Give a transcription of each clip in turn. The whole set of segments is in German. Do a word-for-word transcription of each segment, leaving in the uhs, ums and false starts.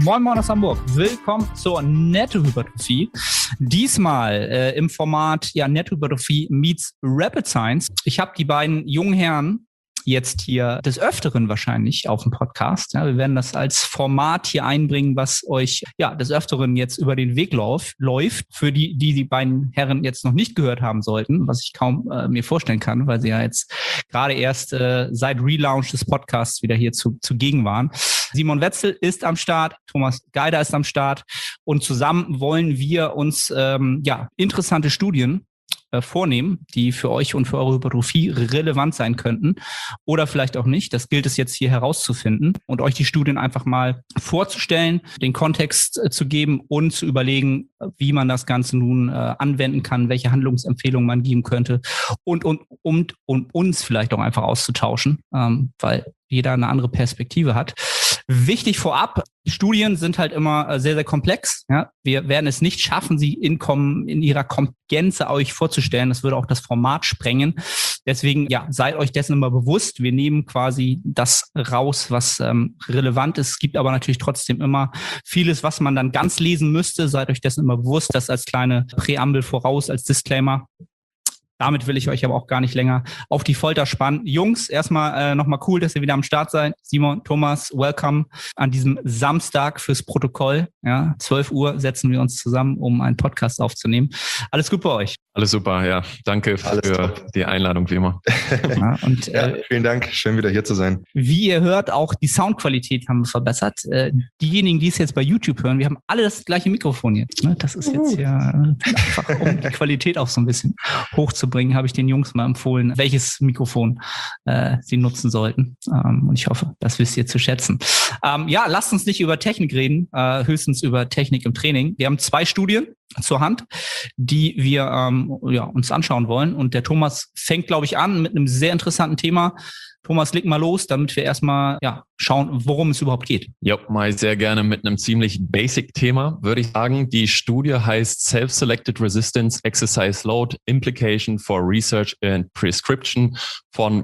Moin Moin aus Hamburg. Willkommen zur Nettohypertrophie. Diesmal äh, im Format ja, Nettohypertrophie meets Rapid Science. Ich habe die beiden jungen Herren jetzt hier des Öfteren wahrscheinlich auf dem Podcast. Ja, wir werden das als Format hier einbringen, was euch ja des Öfteren jetzt über den Weg lauf, läuft. Für die, die die beiden Herren jetzt noch nicht gehört haben sollten, was ich kaum äh, mir vorstellen kann, weil sie ja jetzt gerade erst äh, seit Relaunch des Podcasts wieder hier zu, zugegen waren. Simon Wetzel ist am Start, Thomas Geider ist am Start und zusammen wollen wir uns ähm, ja interessante Studien vornehmen, die für euch und für eure Hypertrophie relevant sein könnten oder vielleicht auch nicht. Das gilt es jetzt hier herauszufinden und euch die Studien einfach mal vorzustellen, den Kontext äh, zu geben und zu überlegen, wie man das Ganze nun äh, anwenden kann, welche Handlungsempfehlungen man geben könnte und, und, und, und uns vielleicht auch einfach auszutauschen, ähm, weil jeder eine andere Perspektive hat. Wichtig vorab, Studien sind halt immer sehr, sehr komplex. Ja? Wir werden es nicht schaffen, sie in, in ihrer Gänze euch vorzustellen. Das würde auch das Format sprengen. Deswegen, ja, seid euch dessen immer bewusst. Wir nehmen quasi das raus, was ähm, relevant ist. Es gibt aber natürlich trotzdem immer vieles, was man dann ganz lesen müsste. Seid euch dessen immer bewusst. Das als kleine Präambel voraus, als Disclaimer. Damit will ich euch aber auch gar nicht länger auf die Folter spannen. Jungs, erstmal äh, nochmal cool, dass ihr wieder am Start seid. Simon, Thomas, welcome an diesem Samstag fürs Protokoll. Ja, zwölf Uhr setzen wir uns zusammen, um einen Podcast aufzunehmen. Alles gut bei euch? Alles super, ja. Danke Alles für top. Die Einladung, wie immer. Ja, und, ja, äh, vielen Dank. Schön, wieder hier zu sein. Wie ihr hört, auch die Soundqualität haben wir verbessert. Äh, diejenigen, die es jetzt bei YouTube hören, wir haben alle das gleiche Mikrofon jetzt. Ne? Das ist jetzt ja einfach, um die Qualität auch so ein bisschen hochzubringen, habe ich den Jungs mal empfohlen, welches Mikrofon äh, sie nutzen sollten. Ähm, und ich hoffe, das wisst ihr zu schätzen. Ähm, ja, lasst uns nicht über Technik reden, äh, höchstens über Technik im Training. Wir haben zwei Studien zur Hand, die wir ähm, ja, uns anschauen wollen. Und der Thomas fängt, glaube ich, an mit einem sehr interessanten Thema. Thomas, leg mal los, damit wir erstmal ja, schauen, worum es überhaupt geht. Ja, mal sehr gerne mit einem ziemlich Basic-Thema, würde ich sagen. Die Studie heißt Self-Selected Resistance Exercise Load Implication for Research and Prescription von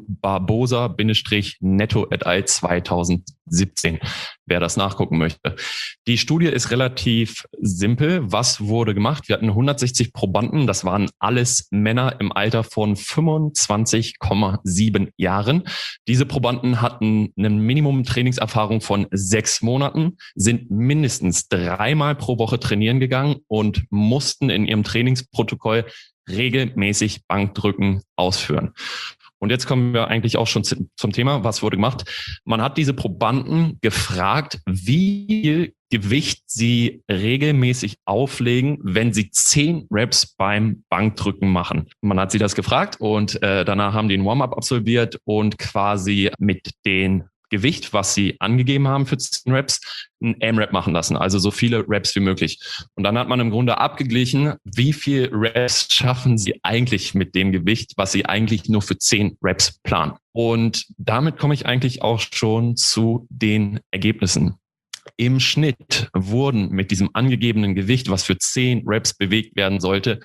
Barbosa-Netto et al. zweitausendsiebzehn. Wer das nachgucken möchte. Die Studie ist relativ simpel. Was wurde gemacht? Wir hatten hundertsechzig Probanden. Das waren alles Männer im Alter von fünfundzwanzig Komma sieben Jahren. Diese Probanden hatten eine Minimum-Trainingserfahrung von sechs Monaten, sind mindestens dreimal pro Woche trainieren gegangen und mussten in ihrem Trainingsprotokoll regelmäßig Bankdrücken ausführen. Und jetzt kommen wir eigentlich auch schon zum Thema, was wurde gemacht. Man hat diese Probanden gefragt, wie viel Gewicht sie regelmäßig auflegen, wenn sie zehn Reps beim Bankdrücken machen. Man hat sie das gefragt und äh, danach haben die ein Warm-up absolviert und quasi mit den Gewicht, was sie angegeben haben für zehn Reps, ein A-M-Rap machen lassen, also so viele Reps wie möglich. Und dann hat man im Grunde abgeglichen, wie viel Reps schaffen sie eigentlich mit dem Gewicht, was sie eigentlich nur für zehn Reps planen. Und damit komme ich eigentlich auch schon zu den Ergebnissen. Im Schnitt wurden mit diesem angegebenen Gewicht, was für zehn Reps bewegt werden sollte,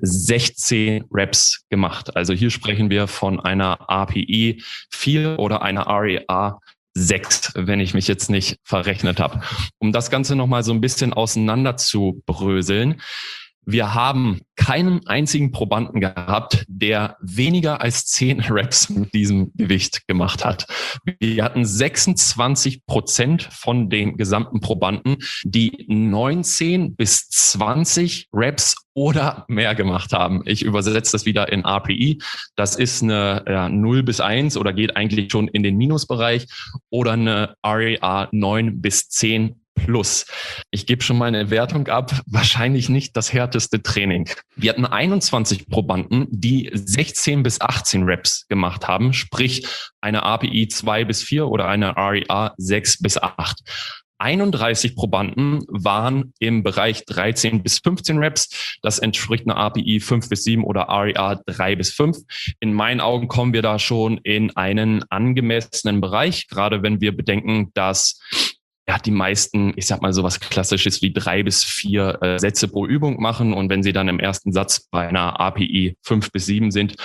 sechzehn Reps gemacht. Also hier sprechen wir von einer A P I vier oder einer R E A sechs, wenn ich mich jetzt nicht verrechnet habe. Um das Ganze nochmal so ein bisschen auseinander zu bröseln. Wir haben keinen einzigen Probanden gehabt, der weniger als zehn Reps mit diesem Gewicht gemacht hat. Wir hatten sechsundzwanzig Prozent von den gesamten Probanden, die neunzehn bis zwanzig Reps oder mehr gemacht haben. Ich übersetze das wieder in R P I. Das ist eine ja, null bis eins oder geht eigentlich schon in den Minusbereich oder eine R E A neun bis zehn plus. Ich gebe schon mal eine Wertung ab. Wahrscheinlich nicht das härteste Training. Wir hatten einundzwanzig Probanden, die sechzehn bis achtzehn Reps gemacht haben, sprich eine A P I zwei bis vier oder eine R E A sechs bis acht. einunddreißig Probanden waren im Bereich dreizehn bis fünfzehn Reps. Das entspricht einer A P I fünf bis sieben oder R E A drei bis fünf. In meinen Augen kommen wir da schon in einen angemessenen Bereich, gerade wenn wir bedenken, dass ja, die meisten, ich sag mal so was Klassisches wie drei bis vier äh, Sätze pro Übung machen. Und wenn sie dann im ersten Satz bei einer A P I fünf bis sieben sind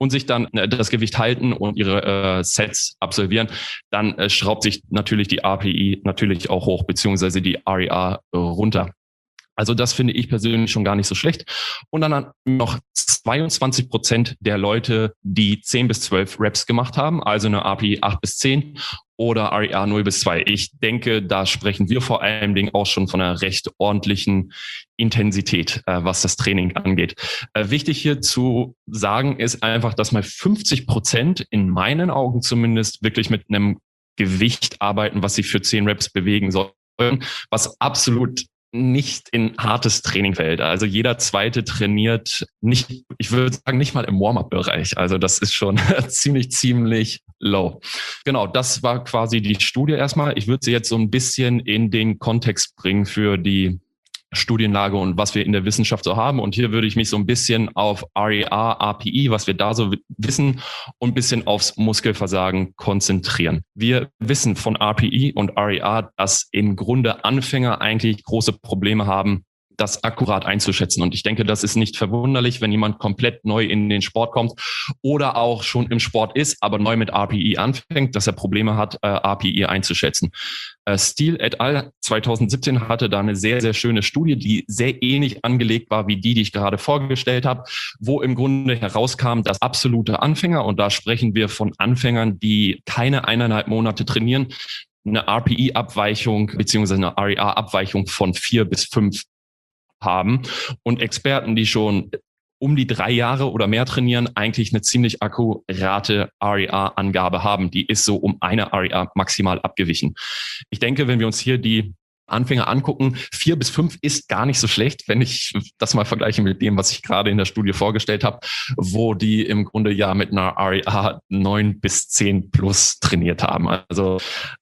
und sich dann äh, das Gewicht halten und ihre äh, Sets absolvieren, dann äh, schraubt sich natürlich die R P I natürlich auch hoch, beziehungsweise die R E A äh, runter. Also das finde ich persönlich schon gar nicht so schlecht. Und dann noch zweiundzwanzig Prozent der Leute, die zehn bis zwölf Reps gemacht haben, also eine R P I acht bis zehn oder R E A null bis zwei. Ich denke, da sprechen wir vor allen Dingen auch schon von einer recht ordentlichen Intensität, äh, was das Training angeht. Äh, wichtig hier zu sagen ist einfach, dass mal fünfzig Prozent in meinen Augen zumindest wirklich mit einem Gewicht arbeiten, was sich für zehn Reps bewegen soll, was absolut nicht in hartes Training fällt. Also jeder Zweite trainiert nicht, ich würde sagen, nicht mal im Warm-up-Bereich. Also das ist schon ziemlich, ziemlich low. Genau, das war quasi die Studie erstmal. Ich würde sie jetzt so ein bisschen in den Kontext bringen für die Studienlage und was wir in der Wissenschaft so haben. Und hier würde ich mich so ein bisschen auf R E A, R P I, was wir da so wissen, und ein bisschen aufs Muskelversagen konzentrieren. Wir wissen von R P I und R E A, dass im Grunde Anfänger eigentlich große Probleme haben, das akkurat einzuschätzen. Und ich denke, das ist nicht verwunderlich, wenn jemand komplett neu in den Sport kommt oder auch schon im Sport ist, aber neu mit R P I anfängt, dass er Probleme hat, R P I einzuschätzen. Steele et al. zwanzig siebzehn hatte da eine sehr, sehr schöne Studie, die sehr ähnlich angelegt war wie die, die ich gerade vorgestellt habe, wo im Grunde herauskam, dass absolute Anfänger, und da sprechen wir von Anfängern, die keine eineinhalb Monate trainieren, eine R P I-Abweichung beziehungsweise eine R E A-Abweichung von vier bis fünf haben, und Experten, die schon um die drei Jahre oder mehr trainieren, eigentlich eine ziemlich akkurate R E A-Angabe haben. Die ist so um eine R E A maximal abgewichen. Ich denke, wenn wir uns hier die Anfänger angucken, vier bis fünf ist gar nicht so schlecht, wenn ich das mal vergleiche mit dem, was ich gerade in der Studie vorgestellt habe, wo die im Grunde ja mit einer R E A neun bis zehn plus trainiert haben. Also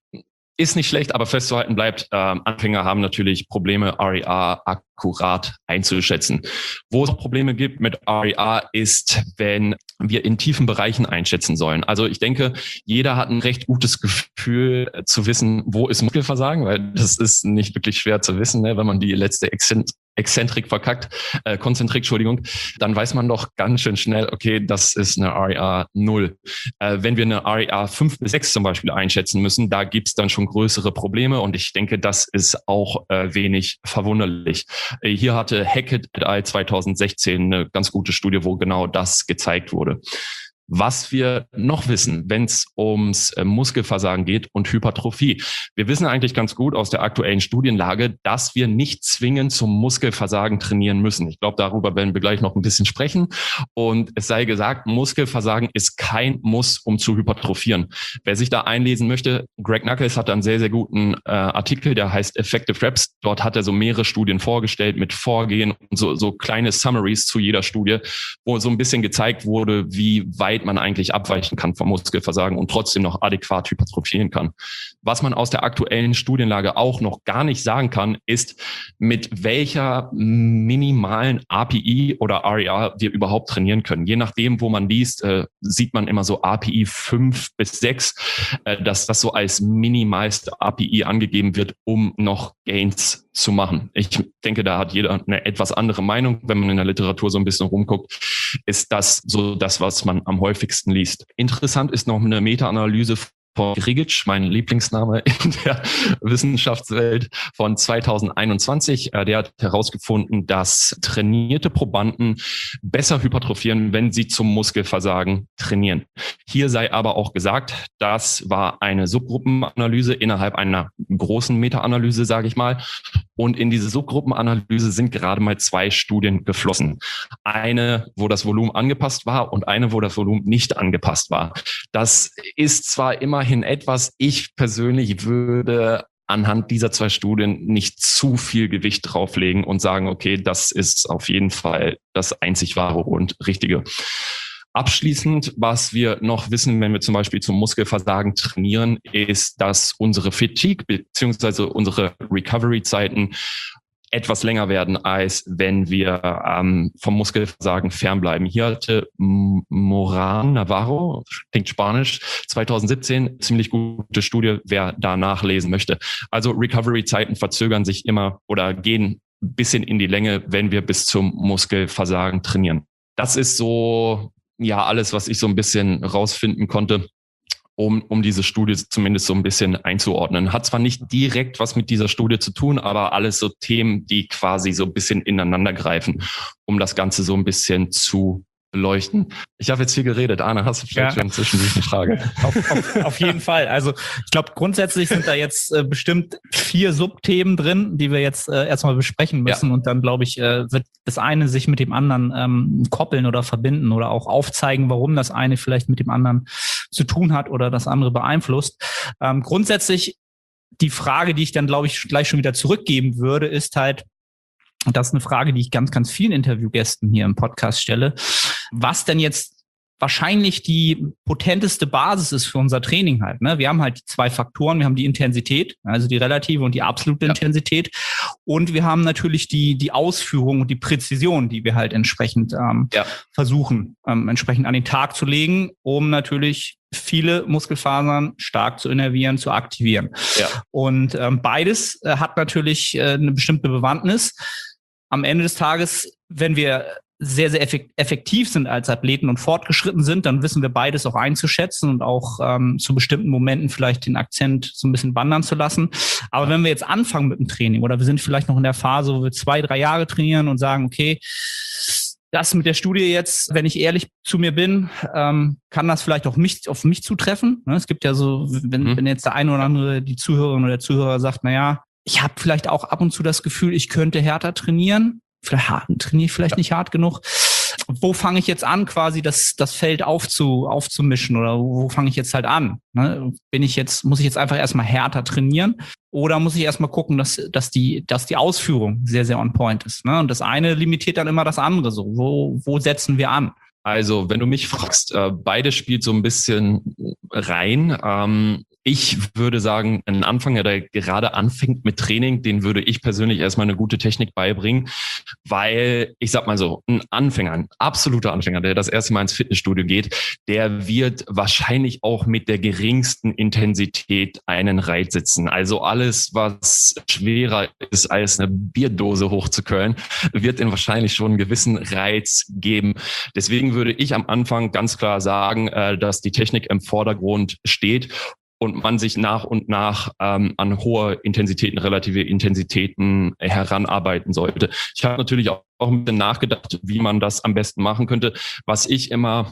ist nicht schlecht, aber festzuhalten bleibt, ähm, Anfänger haben natürlich Probleme, R E A akkurat einzuschätzen. Wo es Probleme gibt mit R E A ist, wenn wir in tiefen Bereichen einschätzen sollen. Also ich denke, jeder hat ein recht gutes Gefühl äh, zu wissen, wo ist Muskelversagen, weil das ist nicht wirklich schwer zu wissen, ne? Wenn man die letzte Exzent Exzentrik verkackt, äh, Konzentrik, Entschuldigung, dann weiß man doch ganz schön schnell, okay, das ist eine R E A null. Äh, wenn wir eine R E A fünf bis sechs zum Beispiel einschätzen müssen, da gibt's dann schon größere Probleme, und ich denke, das ist auch äh, wenig verwunderlich. Äh, hier hatte Hackett et al. zwanzig sechzehn eine ganz gute Studie, wo genau das gezeigt wurde. Was wir noch wissen, wenn es ums Muskelversagen geht und Hypertrophie. Wir wissen eigentlich ganz gut aus der aktuellen Studienlage, dass wir nicht zwingend zum Muskelversagen trainieren müssen. Ich glaube, darüber werden wir gleich noch ein bisschen sprechen. Und es sei gesagt, Muskelversagen ist kein Muss, um zu hypertrophieren. Wer sich da einlesen möchte, Greg Nuckols hat einen sehr, sehr guten äh, Artikel, der heißt Effective Reps. Dort hat er so mehrere Studien vorgestellt mit Vorgehen und so, so kleine Summaries zu jeder Studie, wo so ein bisschen gezeigt wurde, wie weit man eigentlich abweichen kann vom Muskelversagen und trotzdem noch adäquat hypertrophieren kann. Was man aus der aktuellen Studienlage auch noch gar nicht sagen kann, ist, mit welcher minimalen R P I oder R E A wir überhaupt trainieren können. Je nachdem, wo man liest, äh, sieht man immer so R P I fünf bis sechs, äh, dass das so als minimalste R P I angegeben wird, um noch Gains zu machen. Ich denke, da hat jeder eine etwas andere Meinung. Wenn man in der Literatur so ein bisschen rumguckt, ist das so das, was man am häufigsten liest. Interessant ist noch eine Meta-Analyse von Grigic, mein Lieblingsname in der Wissenschaftswelt, von zwanzig einundzwanzig. Der hat herausgefunden, dass trainierte Probanden besser hypertrophieren, wenn sie zum Muskelversagen trainieren. Hier sei aber auch gesagt, das war eine Subgruppenanalyse innerhalb einer großen Meta-Analyse, sage ich mal. Und in diese Subgruppenanalyse sind gerade mal zwei Studien geflossen. Eine, wo das Volumen angepasst war, und eine, wo das Volumen nicht angepasst war. Das ist zwar immerhin etwas, ich persönlich würde anhand dieser zwei Studien nicht zu viel Gewicht drauflegen und sagen, okay, das ist auf jeden Fall das einzig wahre und richtige. Abschließend, was wir noch wissen, wenn wir zum Beispiel zum Muskelversagen trainieren, ist, dass unsere Fatigue bzw. unsere Recovery-Zeiten etwas länger werden, als wenn wir ähm, vom Muskelversagen fernbleiben. Hier hatte Moran Navarro, klingt Spanisch, zwanzig siebzehn, ziemlich gute Studie, wer da nachlesen möchte. Also Recovery-Zeiten verzögern sich immer oder gehen ein bisschen in die Länge, wenn wir bis zum Muskelversagen trainieren. Das ist so ja, alles, was ich so ein bisschen rausfinden konnte, um, um diese Studie zumindest so ein bisschen einzuordnen. Hat zwar nicht direkt was mit dieser Studie zu tun, aber alles so Themen, die quasi so ein bisschen ineinander greifen, um das Ganze so ein bisschen zu beleuchten. Ich habe jetzt viel geredet. Arne, hast du vielleicht ja. schon zwischendurch eine Frage? Auf, auf, auf jeden Fall. Also ich glaube, grundsätzlich sind da jetzt äh, bestimmt vier Subthemen drin, die wir jetzt äh, erstmal besprechen müssen. Ja. Und dann, glaube ich, äh, wird das eine sich mit dem anderen ähm, koppeln oder verbinden oder auch aufzeigen, warum das eine vielleicht mit dem anderen zu tun hat oder das andere beeinflusst. Ähm, grundsätzlich die Frage, die ich dann, glaube ich, gleich schon wieder zurückgeben würde, ist halt, und das ist eine Frage, die ich ganz, ganz vielen Interviewgästen hier im Podcast stelle, was denn jetzt wahrscheinlich die potenteste Basis ist für unser Training halt. Ne? Wir haben halt die zwei Faktoren. Wir haben die Intensität, also die relative und die absolute ja. Intensität. Und wir haben natürlich die die Ausführung und die Präzision, die wir halt entsprechend ähm, ja. versuchen, ähm, entsprechend an den Tag zu legen, um natürlich viele Muskelfasern stark zu innervieren, zu aktivieren. Ja. Und ähm, beides äh, hat natürlich äh, eine bestimmte Bewandtnis. Am Ende des Tages, wenn wir sehr, sehr effektiv sind als Athleten und fortgeschritten sind, dann wissen wir beides auch einzuschätzen und auch ähm, zu bestimmten Momenten vielleicht den Akzent so ein bisschen wandern zu lassen. Aber wenn wir jetzt anfangen mit dem Training oder wir sind vielleicht noch in der Phase, wo wir zwei, drei Jahre trainieren und sagen, okay, das mit der Studie jetzt, wenn ich ehrlich zu mir bin, ähm, kann das vielleicht auch mich, auf mich zutreffen. Es gibt ja so, wenn, mhm. wenn jetzt der eine oder andere, die Zuhörerin oder der Zuhörer sagt, na ja, ich habe vielleicht auch ab und zu das Gefühl, ich könnte härter trainieren. Vielleicht hart, trainiere ich vielleicht ja. nicht hart genug. Wo fange ich jetzt an, quasi das, das Feld aufzu, aufzumischen oder wo fange ich jetzt halt an? Ne? Bin ich jetzt, muss ich jetzt einfach erstmal härter trainieren oder muss ich erstmal gucken, dass, dass die, dass die Ausführung sehr, sehr on point ist? Ne? Und das eine limitiert dann immer das andere so. Wo, wo setzen wir an? Also, wenn du mich fragst, äh, beides spielt so ein bisschen rein. Ähm, ich würde sagen, ein Anfänger, der gerade anfängt mit Training, den würde ich persönlich erstmal eine gute Technik beibringen, weil ich sag mal so, ein Anfänger, ein absoluter Anfänger, der das erste Mal ins Fitnessstudio geht, der wird wahrscheinlich auch mit der geringsten Intensität einen Reiz sitzen. Also alles, was schwerer ist als eine Bierdose hochzuköln, wird ihm wahrscheinlich schon einen gewissen Reiz geben. Deswegen würde ich am Anfang ganz klar sagen, dass die Technik im Vordergrund steht und man sich nach und nach ähm, an hohe Intensitäten, relative Intensitäten heranarbeiten sollte. Ich habe natürlich auch, auch ein bisschen nachgedacht, wie man das am besten machen könnte. Was ich immer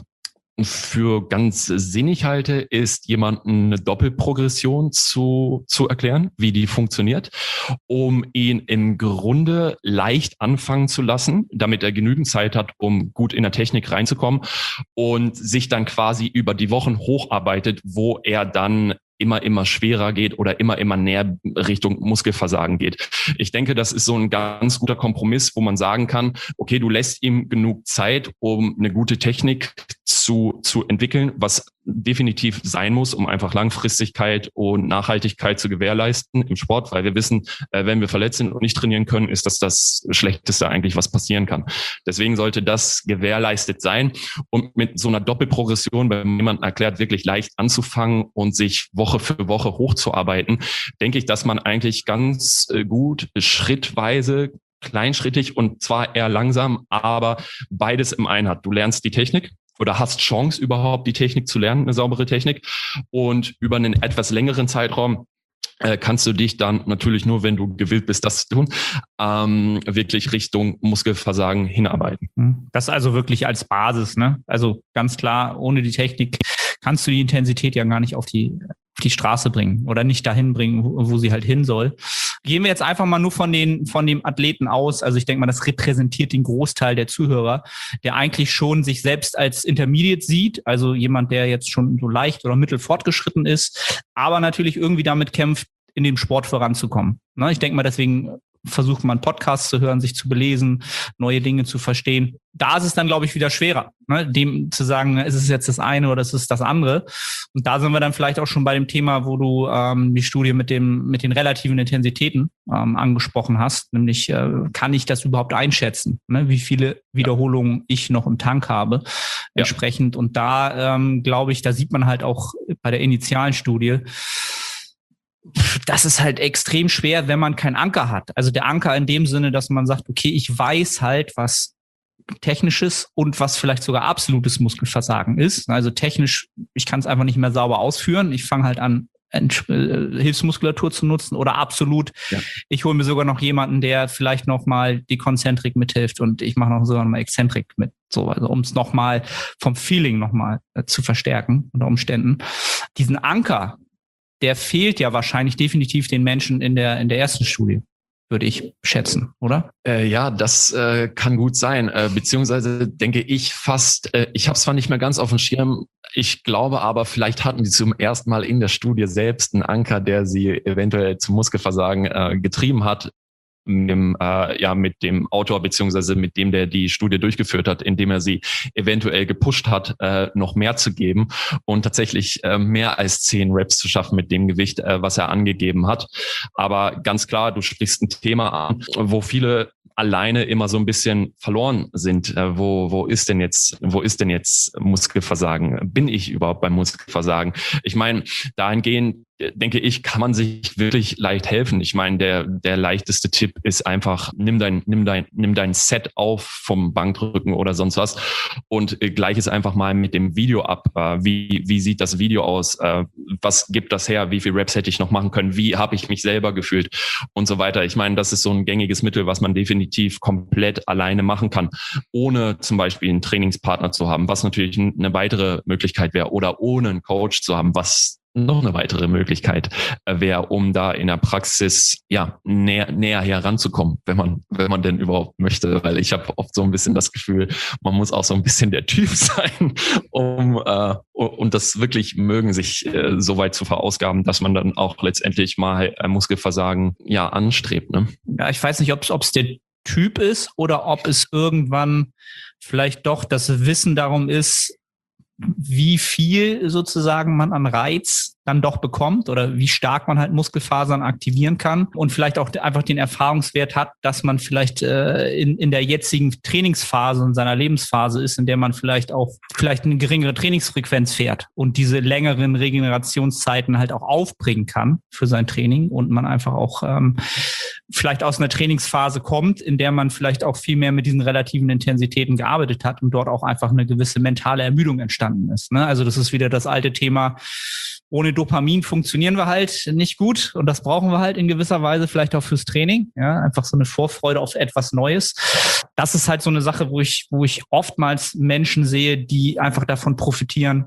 für ganz sinnig halte, ist jemanden eine Doppelprogression zu, zu erklären, wie die funktioniert, um ihn im Grunde leicht anfangen zu lassen, damit er genügend Zeit hat, um gut in der Technik reinzukommen und sich dann quasi über die Wochen hocharbeitet, wo er dann immer, immer schwerer geht oder immer, immer näher Richtung Muskelversagen geht. Ich denke, das ist so ein ganz guter Kompromiss, wo man sagen kann, okay, du lässt ihm genug Zeit, um eine gute Technik zu, zu entwickeln, was definitiv sein muss, um einfach Langfristigkeit und Nachhaltigkeit zu gewährleisten im Sport, weil wir wissen, wenn wir verletzt sind und nicht trainieren können, ist das das Schlechteste eigentlich, was passieren kann. Deswegen sollte das gewährleistet sein und mit so einer Doppelprogression, wenn jemand erklärt, wirklich leicht anzufangen und sich Woche für Woche hochzuarbeiten, denke ich, dass man eigentlich ganz gut schrittweise, kleinschrittig und zwar eher langsam, aber beides im einen hat. Du lernst die Technik oder hast Chance überhaupt die Technik zu lernen, eine saubere Technik, und über einen etwas längeren Zeitraum äh, kannst du dich dann natürlich nur, wenn du gewillt bist, das zu tun, ähm, wirklich Richtung Muskelversagen hinarbeiten. Das ist also wirklich als Basis, ne? Also ganz klar, ohne die Technik kannst du die Intensität ja gar nicht auf die auf die Straße bringen oder nicht dahin bringen, wo, wo sie halt hin soll. Gehen wir jetzt einfach mal nur von den von dem Athleten aus. Also ich denke mal, das repräsentiert den Großteil der Zuhörer, der eigentlich schon sich selbst als Intermediate sieht, also jemand, der jetzt schon so leicht oder mittel fortgeschritten ist, aber natürlich irgendwie damit kämpft, in dem Sport voranzukommen. Ne? Ich denke mal, deswegen versucht man Podcasts zu hören, sich zu belesen, neue Dinge zu verstehen. Da ist es dann, glaube ich, wieder schwerer, ne? Dem zu sagen, ist es jetzt das eine oder ist es das andere. Und da sind wir dann vielleicht auch schon bei dem Thema, wo du ähm, die Studie mit dem mit den relativen Intensitäten ähm, angesprochen hast, nämlich äh, kann ich das überhaupt einschätzen, ne? Wie viele Wiederholungen ich noch im Tank habe, ja. Entsprechend. Und da ähm, glaube ich, da sieht man halt auch bei der initialen Studie, das ist halt extrem schwer, wenn man keinen Anker hat. Also der Anker in dem Sinne, dass man sagt, okay, ich weiß halt, was technisches und was vielleicht sogar absolutes Muskelversagen ist. Also technisch, ich kann es einfach nicht mehr sauber ausführen. Ich fange halt an, Hilfsmuskulatur zu nutzen oder absolut. Ja. Ich hole mir sogar noch jemanden, der vielleicht noch mal die Konzentrik mithilft und ich mache noch sogar noch mal Exzentrik mit, so, also um es noch mal vom Feeling noch mal äh, zu verstärken unter Umständen. Diesen Anker, der fehlt ja wahrscheinlich definitiv den Menschen in der in der ersten Studie, würde ich schätzen, oder? Äh, ja, das äh, kann gut sein. Äh, beziehungsweise denke ich fast, äh, ich habe es zwar nicht mehr ganz auf dem Schirm, ich glaube aber, vielleicht hatten die zum ersten Mal in der Studie selbst einen Anker, der sie eventuell zum Muskelversagen äh, getrieben hat. Mit dem, äh, ja, mit dem Autor beziehungsweise mit dem, der die Studie durchgeführt hat, indem er sie eventuell gepusht hat, äh, noch mehr zu geben und tatsächlich äh, mehr als zehn Reps zu schaffen mit dem Gewicht, äh, was er angegeben hat. Aber ganz klar, du sprichst ein Thema an, wo viele alleine immer so ein bisschen verloren sind. Äh, wo, wo ist denn jetzt, wo ist denn jetzt Muskelversagen? Bin ich überhaupt beim Muskelversagen? Ich meine, dahingehend denke ich, kann man sich wirklich leicht helfen. Ich meine, der der leichteste Tipp ist einfach, nimm dein nimm dein nimm dein Set auf vom Bankdrücken oder sonst was und äh, gleich es einfach mal mit dem Video ab. Äh, wie wie sieht das Video aus? Äh, was gibt das her? Wie viel Reps hätte ich noch machen können? Wie habe ich mich selber gefühlt und so weiter? Ich meine, das ist so ein gängiges Mittel, was man definitiv komplett alleine machen kann, ohne zum Beispiel einen Trainingspartner zu haben, was natürlich eine weitere Möglichkeit wäre, oder ohne einen Coach zu haben, was noch eine weitere Möglichkeit wäre, um da in der Praxis ja näher, näher heranzukommen, wenn man wenn man denn überhaupt möchte, weil ich habe oft so ein bisschen das Gefühl, man muss auch so ein bisschen der Typ sein, um äh, und das wirklich mögen, sich äh, so weit zu verausgaben, dass man dann auch letztendlich mal äh, Muskelversagen ja anstrebt. Ne? Ja, ich weiß nicht, ob es der Typ ist oder ob es irgendwann vielleicht doch das Wissen darum ist, wie viel sozusagen man an Reiz dann doch bekommt oder wie stark man halt Muskelfasern aktivieren kann und vielleicht auch einfach den Erfahrungswert hat, dass man vielleicht äh, in, in der jetzigen Trainingsphase, in seiner Lebensphase ist, in der man vielleicht auch vielleicht eine geringere Trainingsfrequenz fährt und diese längeren Regenerationszeiten halt auch aufbringen kann für sein Training und man einfach auch ähm, vielleicht aus einer Trainingsphase kommt, in der man vielleicht auch viel mehr mit diesen relativen Intensitäten gearbeitet hat und dort auch einfach eine gewisse mentale Ermüdung entstanden ist. Ne? Also das ist wieder das alte Thema, ohne Dopamin funktionieren wir halt nicht gut und das brauchen wir halt in gewisser Weise vielleicht auch fürs Training. Ja, einfach so eine Vorfreude auf etwas Neues. Das ist halt so eine Sache, wo ich, wo ich oftmals Menschen sehe, die einfach davon profitieren,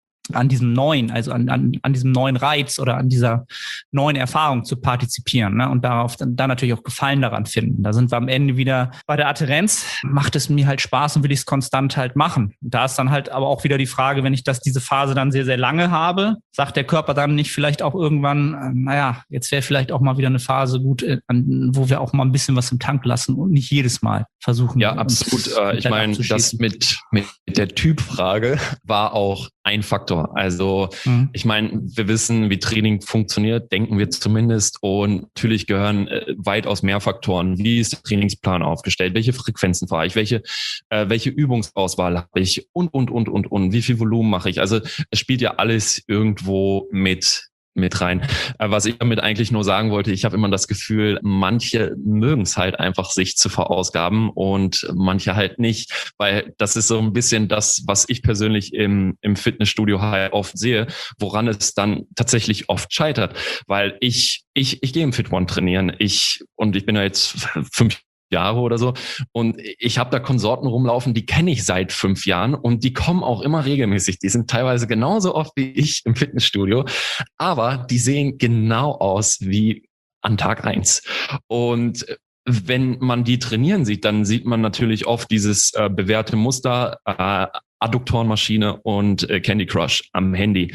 an diesem neuen, also an, an, an diesem neuen Reiz oder an dieser neuen Erfahrung zu partizipieren, ne? Und darauf dann, dann natürlich auch Gefallen daran finden. Da sind wir am Ende wieder bei der Adhärenz. Macht es mir halt Spaß und will ich es konstant halt machen. Da ist dann halt aber auch wieder die Frage, wenn ich das diese Phase dann sehr, sehr lange habe, sagt der Körper dann nicht vielleicht auch irgendwann, äh, naja, jetzt wäre vielleicht auch mal wieder eine Phase gut, äh, an, wo wir auch mal ein bisschen was im Tank lassen und nicht jedes Mal versuchen. Ja, absolut. Äh, ich meine, das mit, mit der Typfrage war auch ein Faktor. Also mhm. ich meine, wir wissen, wie Training funktioniert, denken wir zumindest. Und natürlich gehören äh, weitaus mehr Faktoren. Wie ist der Trainingsplan aufgestellt? Welche Frequenzen fahre ich? Welche, äh, welche Übungsauswahl habe ich? Und, und, und, und, und. Wie viel Volumen mache ich? Also es spielt ja alles irgendwo mit mit rein. Was ich damit eigentlich nur sagen wollte, ich habe immer das Gefühl, manche mögen es halt einfach, sich zu verausgaben und manche halt nicht, weil das ist so ein bisschen das, was ich persönlich im, im Fitnessstudio halt oft sehe, woran es dann tatsächlich oft scheitert, weil ich ich ich gehe im Fit One trainieren, ich und ich bin ja jetzt fünf Jahre oder so. Und ich habe da Konsorten rumlaufen, die kenne ich seit fünf Jahren und die kommen auch immer regelmäßig. Die sind teilweise genauso oft wie ich im Fitnessstudio, aber die sehen genau aus wie an Tag eins. Und wenn man die trainieren sieht, dann sieht man natürlich oft dieses äh, bewährte Muster, äh, Adduktorenmaschine und äh, Candy Crush am Handy.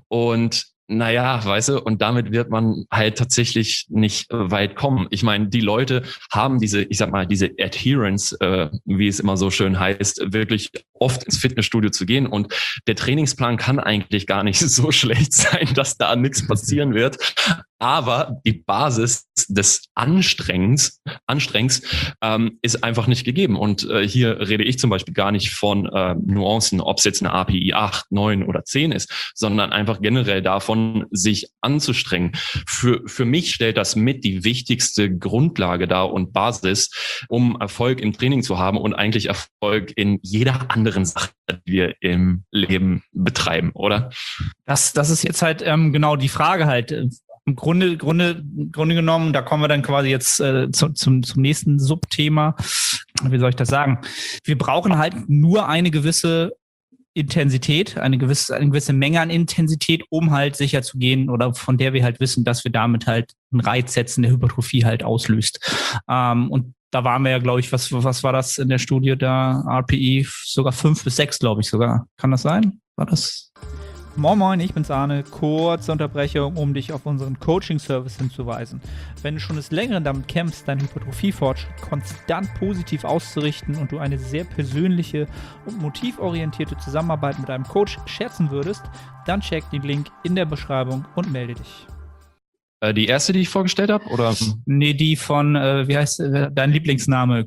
Und naja, weißt du, und damit wird man halt tatsächlich nicht äh, weit kommen. Ich meine, die Leute haben diese, ich sag mal, diese Adherence, äh, wie es immer so schön heißt, wirklich oft ins Fitnessstudio zu gehen. Und der Trainingsplan kann eigentlich gar nicht so schlecht sein, dass da nichts passieren wird. Aber die Basis des Anstrengens, Anstrengens ähm, ist einfach nicht gegeben. Und äh, hier rede ich zum Beispiel gar nicht von äh, Nuancen, ob es jetzt eine A P I acht, neun oder zehn ist, sondern einfach generell davon, sich anzustrengen. Für, für mich stellt das mit die wichtigste Grundlage dar und Basis, um Erfolg im Training zu haben und eigentlich Erfolg in jeder anderen Sache, die wir im Leben betreiben, oder? Das, das ist jetzt halt ähm, genau die Frage halt. Im Grunde, Grunde, Grunde genommen, da kommen wir dann quasi jetzt äh, zu, zum, zum nächsten Subthema. Wie soll ich das sagen? Wir brauchen halt nur eine gewisse Intensität, eine gewisse, eine gewisse Menge an Intensität, um halt sicher zu gehen oder von der wir halt wissen, dass wir damit halt einen Reiz setzen, der Hypertrophie halt auslöst. Ähm, und da waren wir ja, glaube ich, was, was war das in der Studie da? R P I sogar fünf bis sechs, glaube ich sogar. Kann das sein? War das? Moin Moin, ich bin's Arne. Kurze Unterbrechung, um dich auf unseren Coaching-Service hinzuweisen. Wenn du schon des Längeren damit kämpfst, deinen Hypertrophie-Fortschritt konstant positiv auszurichten und du eine sehr persönliche und motivorientierte Zusammenarbeit mit einem Coach schätzen würdest, dann check den Link in der Beschreibung und melde dich. Äh, die erste, die ich vorgestellt habe, oder? Nee, die von, äh, wie heißt äh, dein Lieblingsname?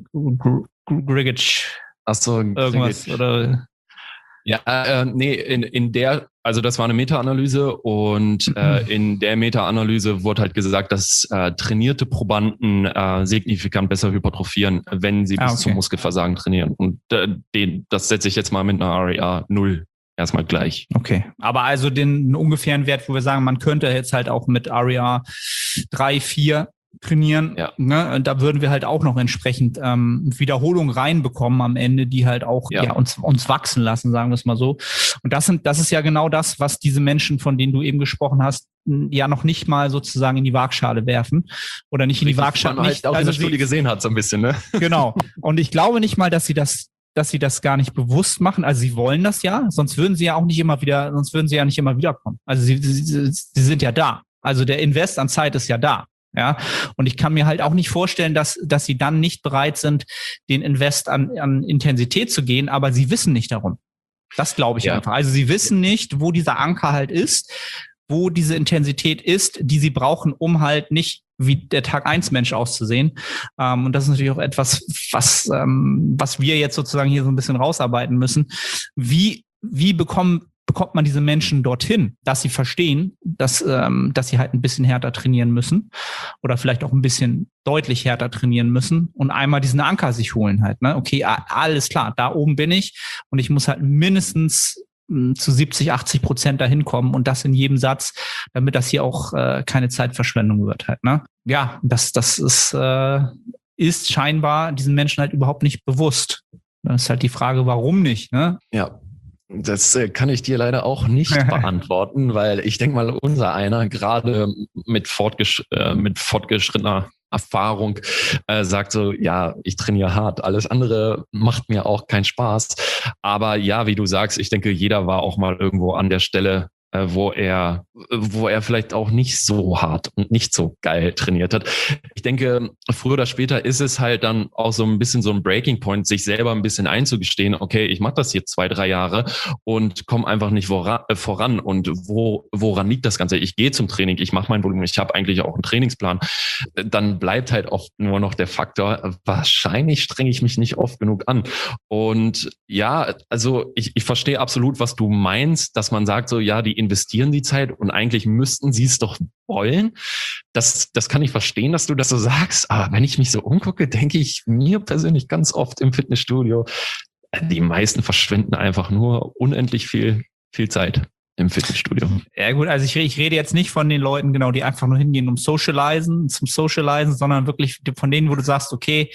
Grigic. Ach so, irgendwas, Grigic. Oder? Ja, äh, nee, in, in der, also das war eine Meta-Analyse und äh, in der Meta-Analyse wurde halt gesagt, dass äh, trainierte Probanden äh, signifikant besser hypertrophieren, wenn sie ah, bis okay. zum Muskelversagen trainieren. Und äh, den, das setze ich jetzt mal mit einer R E A null erstmal gleich. Okay, aber also den ungefähren Wert, wo wir sagen, man könnte jetzt halt auch mit R E A drei, vier trainieren, ja. Ne? Und da würden wir halt auch noch entsprechend ähm, Wiederholungen reinbekommen am Ende, die halt auch ja. Ja, uns, uns wachsen lassen, sagen wir es mal so. Und das sind, das ist ja genau das, was diese Menschen, von denen du eben gesprochen hast, ja noch nicht mal sozusagen in die Waagschale werfen oder nicht in die Waagschale. Man nicht, halt auch also in der Studie sie, gesehen hat, so ein bisschen, ne? Genau. Und ich glaube nicht mal, dass sie das dass sie das gar nicht bewusst machen. Also sie wollen das ja, sonst würden sie ja auch nicht immer wieder, sonst würden sie ja nicht immer wiederkommen. Also sie, sie, sie sind ja da. Also der Invest an Zeit ist ja da. Ja, und ich kann mir halt auch nicht vorstellen, dass, dass sie dann nicht bereit sind, den Invest an, an Intensität zu gehen, aber sie wissen nicht darum. Das glaube ich ja. einfach. Also sie wissen nicht, wo dieser Anker halt ist, wo diese Intensität ist, die sie brauchen, um halt nicht wie der Tag eins Mensch auszusehen. Ähm, und das ist natürlich auch etwas, was, ähm, was wir jetzt sozusagen hier so ein bisschen rausarbeiten müssen. Wie, wie bekommen, bekommt man diese Menschen dorthin, dass sie verstehen, dass, ähm, dass sie halt ein bisschen härter trainieren müssen oder vielleicht auch ein bisschen deutlich härter trainieren müssen und einmal diesen Anker sich holen halt, ne? Okay, alles klar, da oben bin ich und ich muss halt mindestens zu siebzig, achtzig Prozent dahin kommen und das in jedem Satz, damit das hier auch äh, keine Zeitverschwendung wird halt, ne? Ja, das, das ist, äh, ist scheinbar diesen Menschen halt überhaupt nicht bewusst. Das ist halt die Frage, warum nicht, ne? Ja. Das äh, kann ich dir leider auch nicht beantworten, weil ich denke mal, unser einer gerade mit, fortgesch äh, mit fortgeschrittener Erfahrung äh, sagt so, ja, ich trainiere hart, alles andere macht mir auch keinen Spaß. Aber ja, wie du sagst, ich denke, jeder war auch mal irgendwo an der Stelle, äh, wo er, wo er vielleicht auch nicht so hart und nicht so geil trainiert hat. Ich denke, früher oder später ist es halt dann auch so ein bisschen so ein Breaking Point, sich selber ein bisschen einzugestehen, okay, ich mache das jetzt zwei, drei Jahre und komme einfach nicht voran, äh, voran. Und wo, woran liegt das Ganze? Ich gehe zum Training, ich mache mein Volumen, ich habe eigentlich auch einen Trainingsplan. Dann bleibt halt oft nur noch der Faktor, wahrscheinlich strenge ich mich nicht oft genug an. Und ja, also ich, ich verstehe absolut, was du meinst, dass man sagt so, ja, die investieren die Zeit und eigentlich müssten sie es doch wollen. Das, das kann ich verstehen, dass du das so sagst. Aber wenn ich mich so umgucke, denke ich mir persönlich ganz oft im Fitnessstudio, die meisten verschwenden einfach nur unendlich viel, viel Zeit im Fitnessstudio. Ja gut, also ich, ich rede jetzt nicht von den Leuten, genau, die einfach nur hingehen, um Socializen, zum Socializen, sondern wirklich von denen, wo du sagst, okay,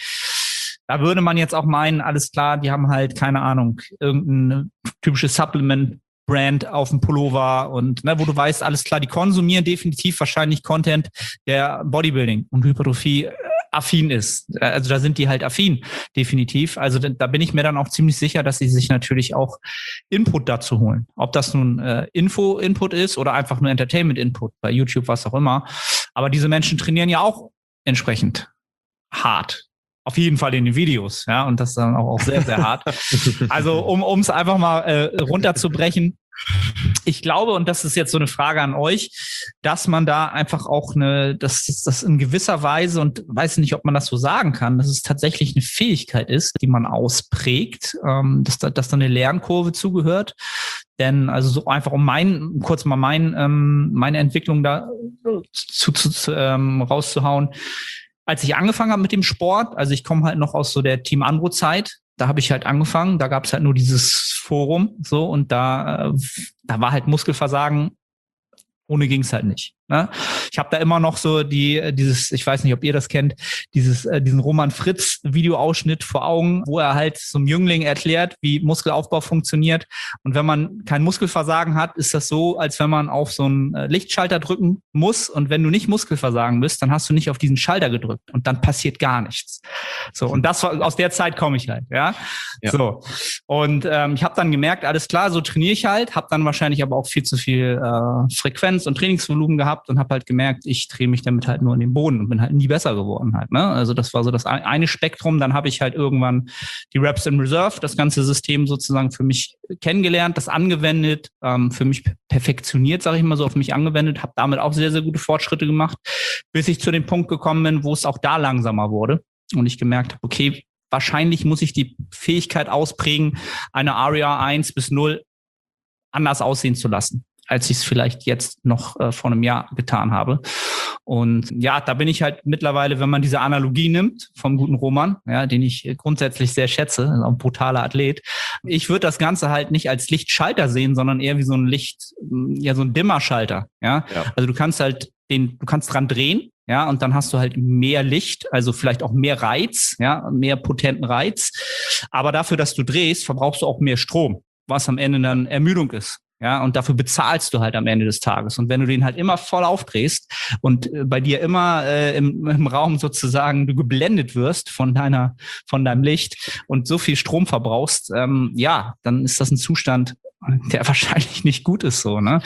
da würde man jetzt auch meinen, alles klar, die haben halt, keine Ahnung, irgendein typisches Supplement Brand auf dem Pullover und ne, wo du weißt, alles klar, die konsumieren definitiv wahrscheinlich Content, der Bodybuilding und Hypertrophie affin ist. Also da sind die halt affin, definitiv. Also da, da bin ich mir dann auch ziemlich sicher, dass sie sich natürlich auch Input dazu holen. Ob das nun äh, Info-Input ist oder einfach nur Entertainment-Input, bei YouTube, was auch immer. Aber diese Menschen trainieren ja auch entsprechend hart. Auf jeden Fall in den Videos, ja, und das dann auch, auch sehr, sehr hart. Also um um es einfach mal äh, runterzubrechen, ich glaube, und das ist jetzt so eine Frage an euch, dass man da einfach auch eine, dass das in gewisser Weise, und weiß nicht, ob man das so sagen kann, dass es tatsächlich eine Fähigkeit ist, die man ausprägt, ähm, dass da, dass da eine Lernkurve zugehört. Denn also so einfach um mein, kurz mal mein, ähm, meine Entwicklung da zu, zu, zu ähm, rauszuhauen. Als ich angefangen habe mit dem Sport, also ich komme halt noch aus so der Team Andro-Zeit, da habe ich halt angefangen, da gab es halt nur dieses Forum so und da, äh, da war halt Muskelversagen, ohne ging es halt nicht. Ne? Ich habe da immer noch so die dieses, ich weiß nicht, ob ihr das kennt, dieses äh, diesen Roman Fritz Videoausschnitt vor Augen, wo er halt so einem Jüngling erklärt, wie Muskelaufbau funktioniert. Und wenn man kein Muskelversagen hat, ist das so, als wenn man auf so einen äh, Lichtschalter drücken muss. Und wenn du nicht Muskelversagen bist, dann hast du nicht auf diesen Schalter gedrückt und dann passiert gar nichts. So, und das war, aus der Zeit komme ich halt, ja. ja. So. Und ähm, ich habe dann gemerkt, alles klar, so trainiere ich halt, habe dann wahrscheinlich aber auch viel zu viel äh, Frequenz und Trainingsvolumen gehabt und habe halt gemerkt, ich drehe mich damit halt nur in den Boden und bin halt nie besser geworden halt. Ne? Also das war so das eine Spektrum. Dann habe ich halt irgendwann die Reps in Reserve, das ganze System sozusagen für mich kennengelernt, das angewendet, ähm, für mich perfektioniert, sage ich mal so, auf mich angewendet, habe damit auch sehr, sehr gute Fortschritte gemacht, bis ich zu dem Punkt gekommen bin, wo es auch da langsamer wurde und ich gemerkt habe, okay, wahrscheinlich muss ich die Fähigkeit ausprägen, eine R E R eins bis null anders aussehen zu lassen, als ich es vielleicht jetzt noch äh, vor einem Jahr getan habe. Und ja, da bin ich halt mittlerweile, wenn man diese Analogie nimmt vom guten Roman, ja, den ich grundsätzlich sehr schätze, also ein brutaler Athlet. Ich würde das Ganze halt nicht als Lichtschalter sehen, sondern eher wie so ein Licht, ja, so ein Dimmerschalter. Ja? ja. Also du kannst halt den, du kannst dran drehen, ja, und dann hast du halt mehr Licht, also vielleicht auch mehr Reiz, ja, mehr potenten Reiz. Aber dafür, dass du drehst, verbrauchst du auch mehr Strom, was am Ende dann Ermüdung ist. Ja, und dafür bezahlst du halt am Ende des Tages. Und wenn du den halt immer voll aufdrehst und äh, bei dir immer äh, im, im Raum sozusagen du geblendet wirst von deiner, von deinem Licht und so viel Strom verbrauchst, ähm, ja, dann ist das ein Zustand, der wahrscheinlich nicht gut ist, so, ne?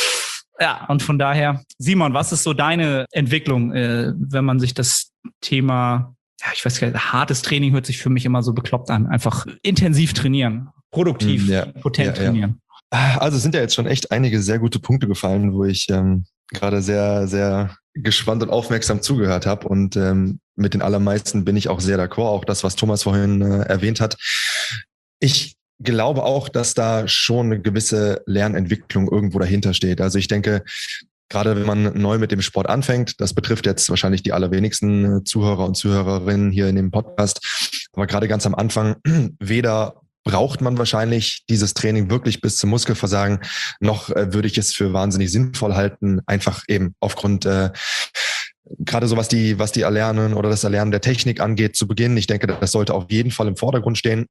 Ja, und von daher, Simon, was ist so deine Entwicklung, äh, wenn man sich das Thema, ja, ich weiß gar nicht, hartes Training hört sich für mich immer so bekloppt an, einfach intensiv trainieren, produktiv, ja, potent ja, trainieren. Ja. Also es sind ja jetzt schon echt einige sehr gute Punkte gefallen, wo ich ähm, gerade sehr, sehr gespannt und aufmerksam zugehört habe. Und ähm, mit den allermeisten bin ich auch sehr d'accord, auch das, was Thomas vorhin äh, erwähnt hat. Ich glaube auch, dass da schon eine gewisse Lernentwicklung irgendwo dahinter steht. Also ich denke, gerade wenn man neu mit dem Sport anfängt, das betrifft jetzt wahrscheinlich die allerwenigsten Zuhörer und Zuhörerinnen hier in dem Podcast, aber gerade ganz am Anfang weder braucht man wahrscheinlich dieses Training wirklich bis zum Muskelversagen, noch äh, würde ich es für wahnsinnig sinnvoll halten, einfach eben aufgrund äh, gerade so was die was die Erlernen oder das Erlernen der Technik angeht zu Beginn. Ich denke, das sollte auf jeden Fall im Vordergrund stehen.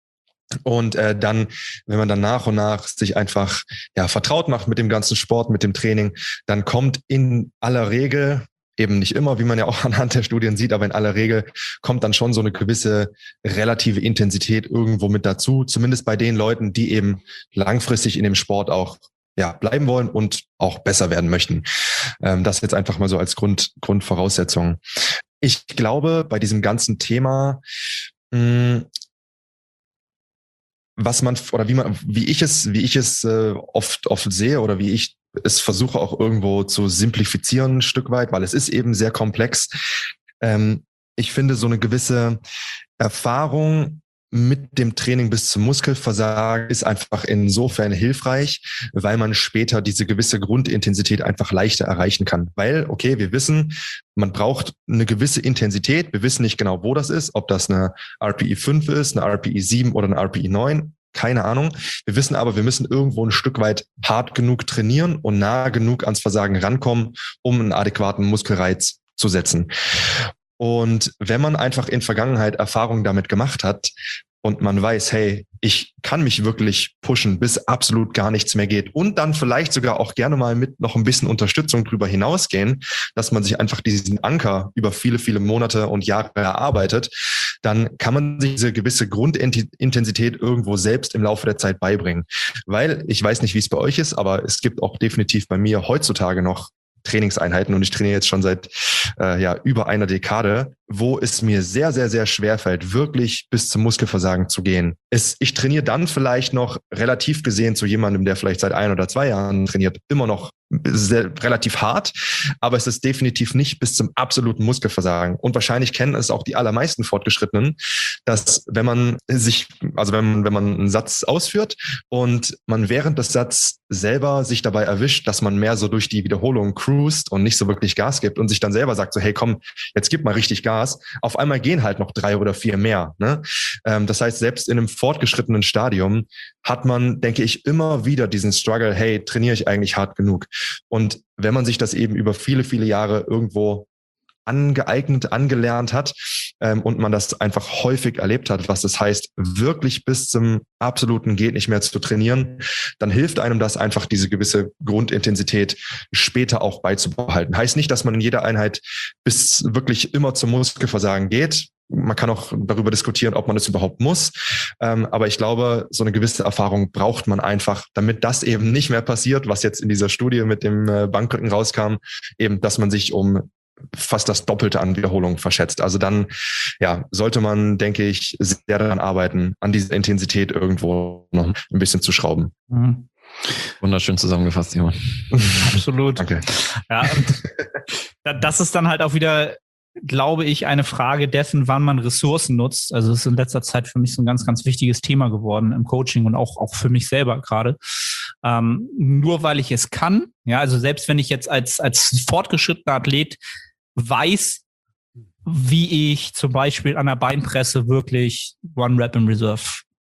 Und äh, dann, wenn man dann nach und nach sich einfach ja vertraut macht mit dem ganzen Sport, mit dem Training, dann kommt in aller Regel, eben nicht immer, wie man ja auch anhand der Studien sieht, aber in aller Regel kommt dann schon so eine gewisse relative Intensität irgendwo mit dazu, zumindest bei den Leuten, die eben langfristig in dem Sport auch ja bleiben wollen und auch besser werden möchten. Ähm, das jetzt einfach mal so als Grund, Grundvoraussetzung. Ich glaube, bei diesem ganzen Thema, mh, was man oder wie man, wie ich es, wie ich es äh, oft oft sehe oder wie ich es versuche auch irgendwo zu simplifizieren ein Stück weit, weil es ist eben sehr komplex. Ähm, ich finde so eine gewisse Erfahrung mit dem Training bis zum Muskelversagen ist einfach insofern hilfreich, weil man später diese gewisse Grundintensität einfach leichter erreichen kann. Weil, okay, wir wissen, man braucht eine gewisse Intensität. Wir wissen nicht genau, wo das ist, ob das eine R P E fünf ist, eine R P E sieben oder eine R P E neun. Keine Ahnung. Wir wissen aber, wir müssen irgendwo ein Stück weit hart genug trainieren und nah genug ans Versagen rankommen, um einen adäquaten Muskelreiz zu setzen. Und wenn man einfach in Vergangenheit Erfahrungen damit gemacht hat und man weiß, hey, ich kann mich wirklich pushen, bis absolut gar nichts mehr geht und dann vielleicht sogar auch gerne mal mit noch ein bisschen Unterstützung drüber hinausgehen, dass man sich einfach diesen Anker über viele, viele Monate und Jahre erarbeitet, dann kann man sich diese gewisse Grundintensität irgendwo selbst im Laufe der Zeit beibringen. Weil ich weiß nicht, wie es bei euch ist, aber es gibt auch definitiv bei mir heutzutage noch Trainingseinheiten und ich trainiere jetzt schon seit äh, ja über einer Dekade wo es mir sehr, sehr, sehr schwer fällt, wirklich bis zum Muskelversagen zu gehen, ist, ich trainiere dann vielleicht noch relativ gesehen zu jemandem, der vielleicht seit ein oder zwei Jahren trainiert, immer noch sehr, relativ hart, aber es ist definitiv nicht bis zum absoluten Muskelversagen. Und wahrscheinlich kennen es auch die allermeisten Fortgeschrittenen, dass wenn man sich, also wenn man, wenn man einen Satz ausführt und man während des Satzes selber sich dabei erwischt, dass man mehr so durch die Wiederholung cruist und nicht so wirklich Gas gibt und sich dann selber sagt so, hey komm, jetzt gib mal richtig Gas. Auf einmal gehen halt noch drei oder vier mehr. Ne? Ähm, das heißt, selbst in einem fortgeschrittenen Stadium hat man, denke ich, immer wieder diesen Struggle, hey, trainiere ich eigentlich hart genug? Und wenn man sich das eben über viele, viele Jahre irgendwo angeeignet, angelernt hat ähm, und man das einfach häufig erlebt hat, was das heißt, wirklich bis zum absoluten geht nicht mehr zu trainieren, dann hilft einem das einfach, diese gewisse Grundintensität später auch beizubehalten. Heißt nicht, dass man in jeder Einheit bis wirklich immer zum Muskelversagen geht. Man kann auch darüber diskutieren, ob man das überhaupt muss. Ähm, aber ich glaube, so eine gewisse Erfahrung braucht man einfach, damit das eben nicht mehr passiert, was jetzt in dieser Studie mit dem äh, Bankdrücken rauskam, eben, dass man sich um fast das Doppelte an Wiederholungen verschätzt. Also dann, ja, sollte man, denke ich, sehr daran arbeiten, an dieser Intensität irgendwo noch ein bisschen zu schrauben. Mhm. Wunderschön zusammengefasst, Simon. Absolut. Danke. Ja, und das ist dann halt auch wieder, glaube ich, eine Frage dessen, wann man Ressourcen nutzt. Also es ist in letzter Zeit für mich so ein ganz, ganz wichtiges Thema geworden im Coaching und auch, auch für mich selber gerade. Ähm, nur weil ich es kann, ja, also selbst wenn ich jetzt als, als fortgeschrittener Athlet weiß, wie ich zum Beispiel an der Beinpresse wirklich One Rep in Reserve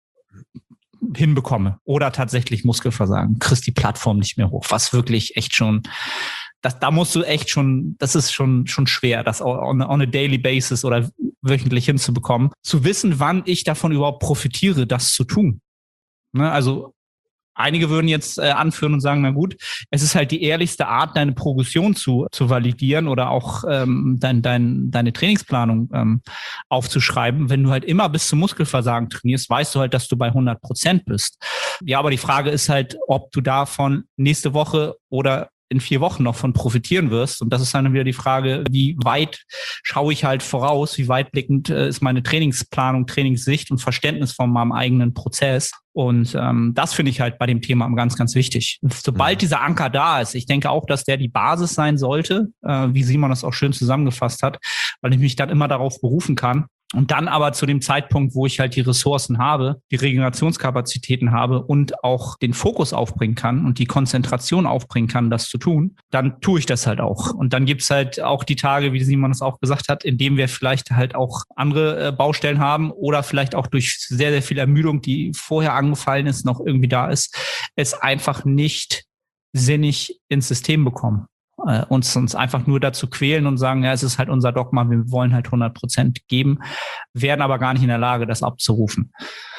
hinbekomme oder tatsächlich Muskelversagen, kriegst die Plattform nicht mehr hoch, was wirklich echt schon, das, da musst du echt schon, das ist schon, schon schwer, das on, on a daily basis oder wöchentlich hinzubekommen, zu wissen, wann ich davon überhaupt profitiere, das zu tun. Ne, also einige würden jetzt äh, anführen und sagen, na gut, es ist halt die ehrlichste Art, deine Progression zu, zu validieren oder auch ähm, dein, dein, deine Trainingsplanung ähm, aufzuschreiben. Wenn du halt immer bis zum Muskelversagen trainierst, weißt du halt, dass du bei hundert Prozent bist. Ja, aber die Frage ist halt, ob du davon nächste Woche oder in vier Wochen noch von profitieren wirst. Und das ist dann wieder die Frage, wie weit schaue ich halt voraus, wie weitblickend äh, ist meine Trainingsplanung, Trainingssicht und Verständnis von meinem eigenen Prozess. Und ähm, das finde ich halt bei dem Thema ganz, ganz wichtig. Sobald mhm. dieser Anker da ist, ich denke auch, dass der die Basis sein sollte, äh, wie Simon das auch schön zusammengefasst hat, weil ich mich dann immer darauf berufen kann. Und dann aber zu dem Zeitpunkt, wo ich halt die Ressourcen habe, die Regenerationskapazitäten habe und auch den Fokus aufbringen kann und die Konzentration aufbringen kann, das zu tun, dann tue ich das halt auch. Und dann gibt's halt auch die Tage, wie Simon es auch gesagt hat, in denen wir vielleicht halt auch andere äh, Baustellen haben oder vielleicht auch durch sehr, sehr viel Ermüdung, die vorher angefallen ist, noch irgendwie da ist, es einfach nicht sinnig ins System bekommen. Uns, uns einfach nur dazu quälen und sagen, ja, es ist halt unser Dogma, wir wollen halt hundert Prozent geben, werden aber gar nicht in der Lage, das abzurufen.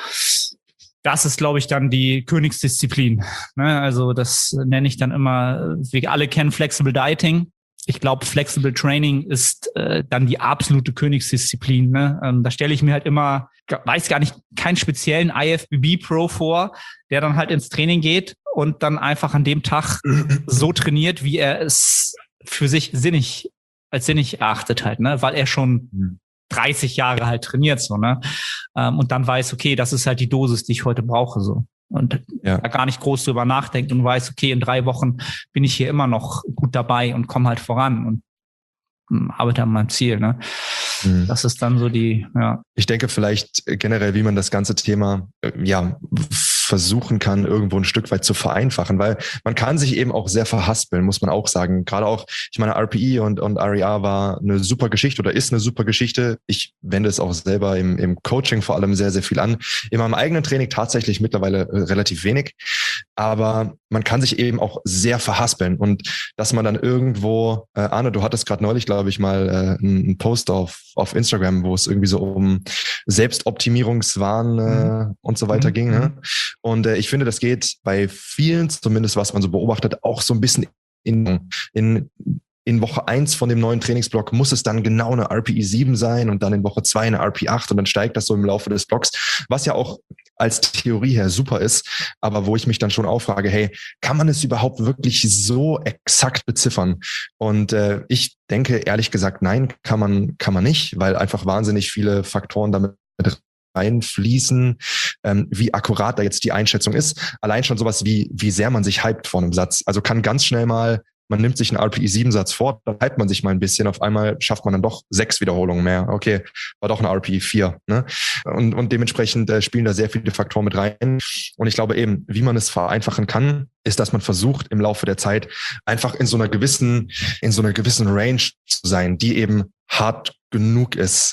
Das ist, glaube ich, dann die Königsdisziplin. Ne? Also das nenne ich dann immer, wir alle kennen Flexible Dieting. Ich glaube, Flexible Training ist äh, dann die absolute Königsdisziplin. Ne? Ähm, da stelle ich mir halt immer, weiß gar nicht, keinen speziellen I F B B Pro vor, der dann halt ins Training geht und dann einfach an dem Tag so trainiert, wie er es für sich sinnig, als sinnig erachtet halt, ne, weil er schon dreißig Jahre halt trainiert, so, ne, ähm, und dann weiß, okay, das ist halt die Dosis, die ich heute brauche, so. Und ja. da gar nicht groß drüber nachdenkt und weiß, okay, in drei Wochen bin ich hier immer noch gut dabei und komme halt voran und mh, arbeite an meinem Ziel, ne. Mhm. Das ist dann so die, ja. Ich denke vielleicht generell, wie man das ganze Thema, ja, versuchen kann, irgendwo ein Stück weit zu vereinfachen, weil man kann sich eben auch sehr verhaspeln, muss man auch sagen. Gerade auch, ich meine, R P E und, und R E A war eine super Geschichte oder ist eine super Geschichte. Ich wende es auch selber im, im Coaching vor allem sehr, sehr viel an. In meinem eigenen Training tatsächlich mittlerweile äh, relativ wenig, aber man kann sich eben auch sehr verhaspeln und dass man dann irgendwo, äh, Arne, du hattest gerade neulich, glaube ich, mal äh, einen Post auf, auf Instagram, wo es irgendwie so um Selbstoptimierungswahn äh, mhm. und so weiter mhm. ging, ne? Und äh, ich finde, das geht bei vielen, zumindest was man so beobachtet, auch so ein bisschen in, in, in Woche eins von dem neuen Trainingsblock muss es dann genau eine R P E sieben sein und dann in Woche zwei eine R P E acht und dann steigt das so im Laufe des Blocks, was ja auch als Theorie her super ist, aber wo ich mich dann schon auch frage, hey, kann man es überhaupt wirklich so exakt beziffern? Und äh, ich denke ehrlich gesagt, nein, kann man kann man nicht, weil einfach wahnsinnig viele Faktoren damit einfließen, ähm, wie akkurat da jetzt die Einschätzung ist. Allein schon sowas wie, wie sehr man sich hypt vor einem Satz. Also kann ganz schnell mal, man nimmt sich einen R P E sieben Satz vor, dann hypt man sich mal ein bisschen, auf einmal schafft man dann doch sechs Wiederholungen mehr. Okay, war doch ein R P E vier. Ne? Und, und dementsprechend äh, spielen da sehr viele Faktoren mit rein. Und ich glaube eben, wie man es vereinfachen kann, ist, dass man versucht, im Laufe der Zeit einfach in so einer gewissen, in so einer gewissen Range zu sein, die eben hart genug ist.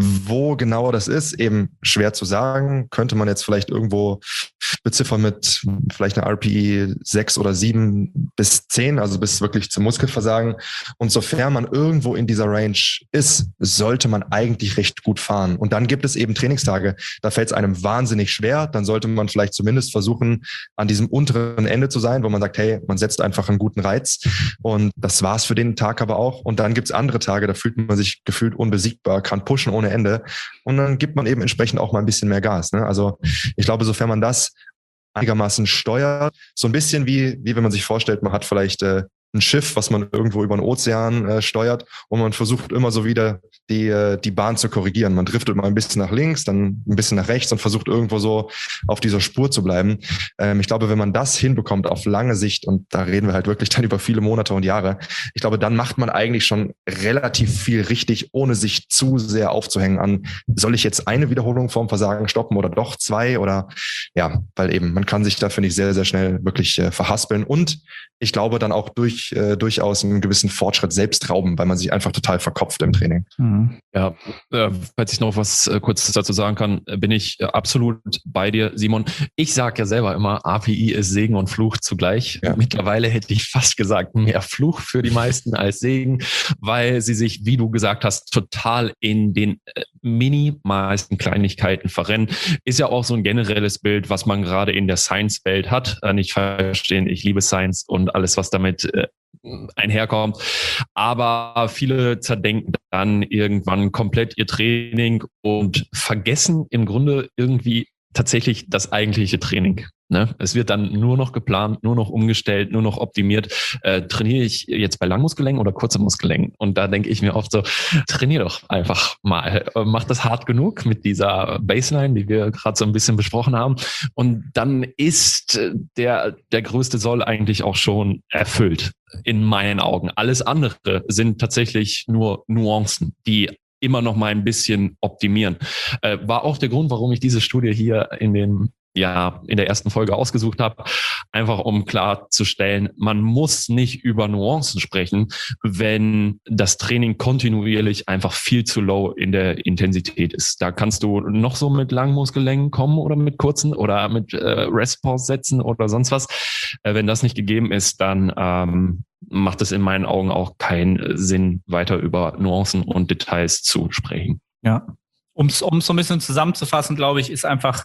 Wo genauer das ist, eben schwer zu sagen. Könnte man jetzt vielleicht irgendwo beziffern mit vielleicht einer R P E sechs oder sieben bis zehn, also bis wirklich zum Muskelversagen. Und sofern man irgendwo in dieser Range ist, sollte man eigentlich recht gut fahren. Und dann gibt es eben Trainingstage, da fällt es einem wahnsinnig schwer. Dann sollte man vielleicht zumindest versuchen, an diesem unteren Ende zu sein, wo man sagt, hey, man setzt einfach einen guten Reiz. Und das war's für den Tag aber auch. Und dann gibt's andere Tage, da fühlt man sich gefühlt unbesiegbar, kann pushen ohne Ende. Und dann gibt man eben entsprechend auch mal ein bisschen mehr Gas. Ne? Also ich glaube, sofern man das einigermaßen steuert, so ein bisschen wie, wie wenn man sich vorstellt, man hat vielleicht äh, ein Schiff, was man irgendwo über den Ozean äh, steuert und man versucht immer so wieder die, äh, die Bahn zu korrigieren. Man driftet mal ein bisschen nach links, dann ein bisschen nach rechts und versucht irgendwo so auf dieser Spur zu bleiben. Ähm, ich glaube, wenn man das hinbekommt auf lange Sicht, und da reden wir halt wirklich dann über viele Monate und Jahre, ich glaube, dann macht man eigentlich schon relativ viel richtig, ohne sich zu sehr aufzuhängen an, soll ich jetzt eine Wiederholung vorm Versagen stoppen oder doch zwei oder ja, weil eben, man kann sich da, finde ich, sehr, sehr schnell wirklich äh, verhaspeln und ich glaube dann auch durch äh, durchaus einen gewissen Fortschritt selbst rauben, weil man sich einfach total verkopft im Training. Mhm. Ja, äh, falls ich noch was äh, kurz dazu sagen kann, bin ich äh, absolut bei dir, Simon. Ich sage ja selber immer, A P I ist Segen und Fluch zugleich. Ja. Mittlerweile hätte ich fast gesagt, mehr Fluch für die meisten als Segen, weil sie sich, wie du gesagt hast, total in den äh, minimalsten Kleinigkeiten verrennen. Ist ja auch so ein generelles Bild, was man gerade in der Science-Welt hat. Äh, nicht verstehen, ich liebe Science und alles, was damit äh, einherkommt. Aber viele zerdenken dann irgendwann komplett ihr Training und vergessen im Grunde irgendwie tatsächlich das eigentliche Training. Ne? Es wird dann nur noch geplant, nur noch umgestellt, nur noch optimiert. Äh, trainiere ich jetzt bei Langmuskelängen oder kurzer Muskelängen? Und da denke ich mir oft so, trainier doch einfach mal. Mach das hart genug mit dieser Baseline, die wir gerade so ein bisschen besprochen haben. Und dann ist der, der größte Soll eigentlich auch schon erfüllt, in meinen Augen. Alles andere sind tatsächlich nur Nuancen, die immer noch mal ein bisschen optimieren. Äh, war auch der Grund, warum ich diese Studie hier in den ja in der ersten Folge ausgesucht habe, einfach um klarzustellen, man muss nicht über Nuancen sprechen, wenn das Training kontinuierlich einfach viel zu low in der Intensität ist. Da kannst du noch so mit langen Muskellängen kommen oder mit kurzen oder mit äh, Rest-Pause-Sätzen oder sonst was. Äh, wenn das nicht gegeben ist, dann ähm, macht es in meinen Augen auch keinen Sinn, weiter über Nuancen und Details zu sprechen. Ja, um es um so ein bisschen zusammenzufassen, glaube ich, ist einfach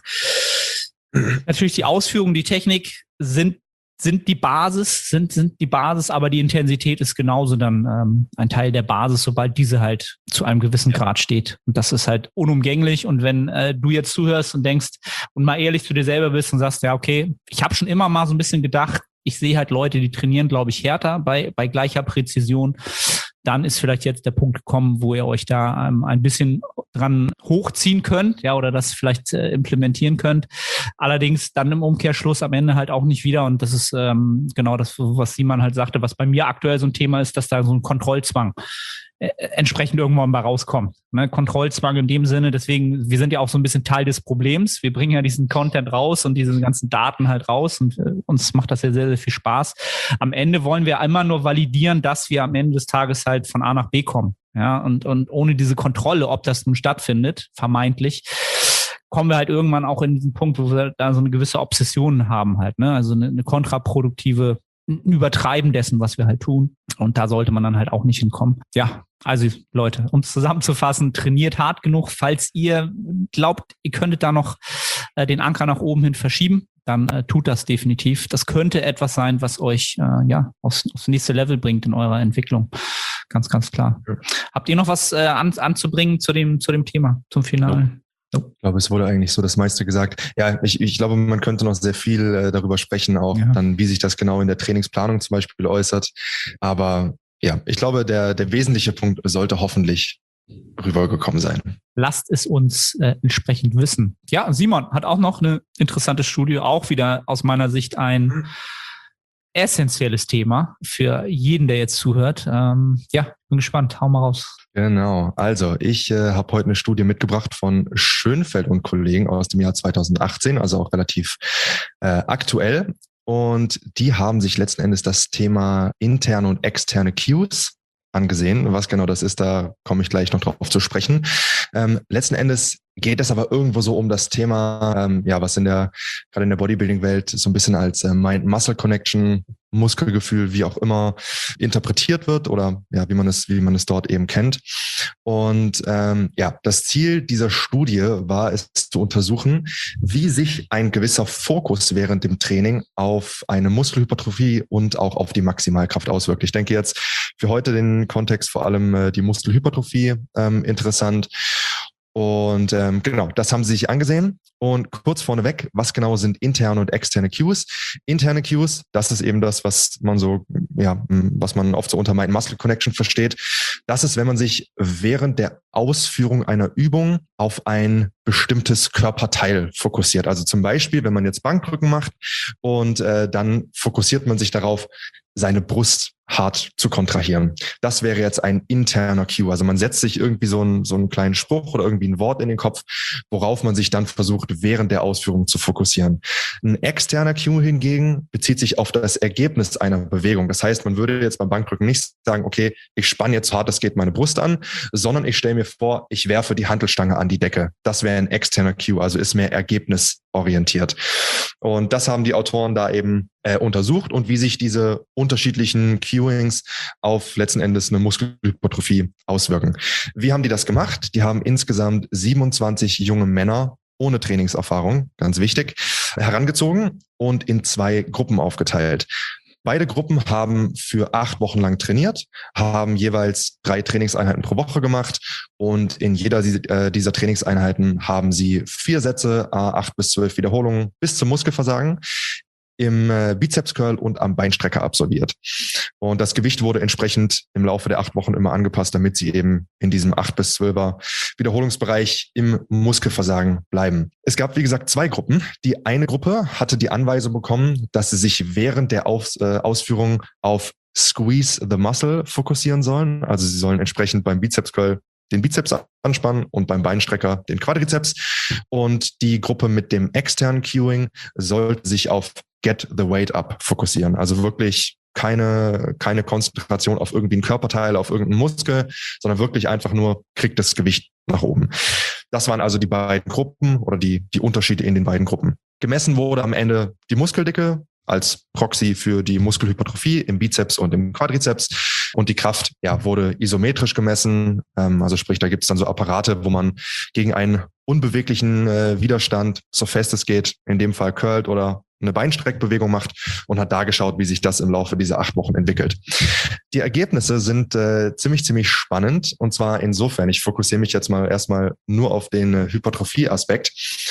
natürlich die Ausführung, die Technik sind sind die Basis, sind sind die Basis, aber die Intensität ist genauso dann ähm, ein Teil der Basis, sobald diese halt zu einem gewissen Grad steht. Und das ist halt unumgänglich. Und wenn äh, du jetzt zuhörst und denkst und mal ehrlich zu dir selber bist und sagst, ja okay, ich habe schon immer mal so ein bisschen gedacht, ich sehe halt Leute, die trainieren, glaube ich, härter bei bei gleicher Präzision. Dann ist vielleicht jetzt der Punkt gekommen, wo ihr euch da ähm, ein bisschen dran hochziehen könnt, ja, oder das vielleicht äh, implementieren könnt. Allerdings dann im Umkehrschluss am Ende halt auch nicht wieder. Und das ist ähm, genau das, was Simon halt sagte, was bei mir aktuell so ein Thema ist, dass da so ein Kontrollzwang äh, entsprechend irgendwann mal rauskommt. Ne? Kontrollzwang in dem Sinne, deswegen, wir sind ja auch so ein bisschen Teil des Problems. Wir bringen ja diesen Content raus und diese ganzen Daten halt raus und äh, uns macht das ja sehr, sehr viel Spaß. Am Ende wollen wir einmal nur validieren, dass wir am Ende des Tages halt von A nach B kommen. Ja, und, und ohne diese Kontrolle, ob das nun stattfindet, vermeintlich, kommen wir halt irgendwann auch in diesen Punkt, wo wir da so eine gewisse Obsession haben halt, ne? Also eine, eine kontraproduktive Übertreiben dessen, was wir halt tun. Und da sollte man dann halt auch nicht hinkommen. Ja, also Leute, um es zusammenzufassen, trainiert hart genug. Falls ihr glaubt, ihr könntet da noch äh, den Anker nach oben hin verschieben, dann äh, tut das definitiv. Das könnte etwas sein, was euch äh, ja aufs, aufs nächste Level bringt in eurer Entwicklung. Ganz, ganz klar. Ja. Habt ihr noch was äh, an, anzubringen zu dem, zu dem Thema, zum Finale? Ich glaube, es wurde eigentlich so das meiste gesagt. Ja, ich, ich glaube, man könnte noch sehr viel äh, darüber sprechen, auch ja. dann, wie sich das genau in der Trainingsplanung zum Beispiel äußert. Aber ja, ich glaube, der, der wesentliche Punkt sollte hoffentlich rübergekommen sein. Lasst es uns äh, entsprechend wissen. Ja, Simon hat auch noch eine interessante Studie, auch wieder aus meiner Sicht ein essentielles Thema für jeden, der jetzt zuhört. Ähm, ja, bin gespannt. Hau mal raus. Genau. Also ich äh, habe heute eine Studie mitgebracht von Schönfeld und Kollegen aus dem Jahr zweitausendachtzehn, also auch relativ äh, aktuell. Und die haben sich letzten Endes das Thema interne und externe Cues angesehen. Was genau das ist, da komme ich gleich noch drauf zu sprechen. Ähm, letzten Endes geht es aber irgendwo so um das Thema, ähm, ja, was in der, gerade in der Bodybuilding-Welt so ein bisschen als äh, Mind-Muscle-Connection, Muskelgefühl, wie auch immer, interpretiert wird oder ja, wie man es, wie man es dort eben kennt. Und ähm, ja, das Ziel dieser Studie war es zu untersuchen, wie sich ein gewisser Fokus während dem Training auf eine Muskelhypertrophie und auch auf die Maximalkraft auswirkt. Ich denke jetzt für heute den Kontext vor allem äh, die Muskelhypertrophie ähm, interessant. Und ähm, genau, das haben sie sich angesehen. Und kurz vorneweg, was genau sind interne und externe Cues? Interne Cues, das ist eben das, was man so, ja, was man oft so unter Mind-Muscle-Connection versteht. Das ist, wenn man sich während der Ausführung einer Übung auf ein bestimmtes Körperteil fokussiert. Also zum Beispiel, wenn man jetzt Bankdrücken macht und äh, dann fokussiert man sich darauf, seine Brust hart zu kontrahieren. Das wäre jetzt ein interner Cue. Also man setzt sich irgendwie so einen, so einen kleinen Spruch oder irgendwie ein Wort in den Kopf, worauf man sich dann versucht, während der Ausführung zu fokussieren. Ein externer Cue hingegen bezieht sich auf das Ergebnis einer Bewegung. Das heißt, man würde jetzt beim Bankdrücken nicht sagen, okay, ich spanne jetzt so hart es geht meine Brust an, sondern ich stelle mir vor, ich werfe die Hantelstange an die Decke. Das wäre ein externer Cue, also ist mehr ergebnisorientiert. Und das haben die Autoren da eben äh, untersucht und wie sich diese unterschiedlichen Cueings auf letzten Endes eine Muskelhypertrophie auswirken. Wie haben die das gemacht? Die haben insgesamt siebenundzwanzig junge Männer ohne Trainingserfahrung, ganz wichtig, herangezogen und in zwei Gruppen aufgeteilt. Beide Gruppen haben für acht Wochen lang trainiert, haben jeweils drei Trainingseinheiten pro Woche gemacht und in jeder dieser Trainingseinheiten haben sie vier Sätze, acht bis zwölf Wiederholungen bis zum Muskelversagen im Bizeps-Curl und am Beinstrecker absolviert. Und das Gewicht wurde entsprechend im Laufe der acht Wochen immer angepasst, damit sie eben in diesem acht bis zwölfer Wiederholungsbereich im Muskelversagen bleiben. Es gab, wie gesagt, zwei Gruppen. Die eine Gruppe hatte die Anweisung bekommen, dass sie sich während der Aus, äh, Ausführung auf Squeeze the Muscle fokussieren sollen. Also sie sollen entsprechend beim Bizeps-Curl den Bizeps anspannen und beim Beinstrecker den Quadrizeps. Und die Gruppe mit dem externen Cueing sollte sich auf Get the Weight Up fokussieren. Also wirklich keine, keine Konzentration auf irgendwie ein Körperteil, auf irgendeinen Muskel, sondern wirklich einfach nur kriegt das Gewicht nach oben. Das waren also die beiden Gruppen oder die, die Unterschiede in den beiden Gruppen. Gemessen wurde am Ende die Muskeldicke als Proxy für die Muskelhypertrophie im Bizeps und im Quadrizeps. Und die Kraft, ja, wurde isometrisch gemessen. Ähm, also sprich, da gibt es dann so Apparate, wo man gegen einen unbeweglichen äh, Widerstand, so fest es geht, in dem Fall curlt oder eine Beinstreckbewegung macht und hat da geschaut, wie sich das im Laufe dieser acht Wochen entwickelt. Die Ergebnisse sind äh, ziemlich, ziemlich spannend. Und zwar insofern, ich fokussiere mich jetzt mal erstmal nur auf den äh, Hypertrophie-Aspekt.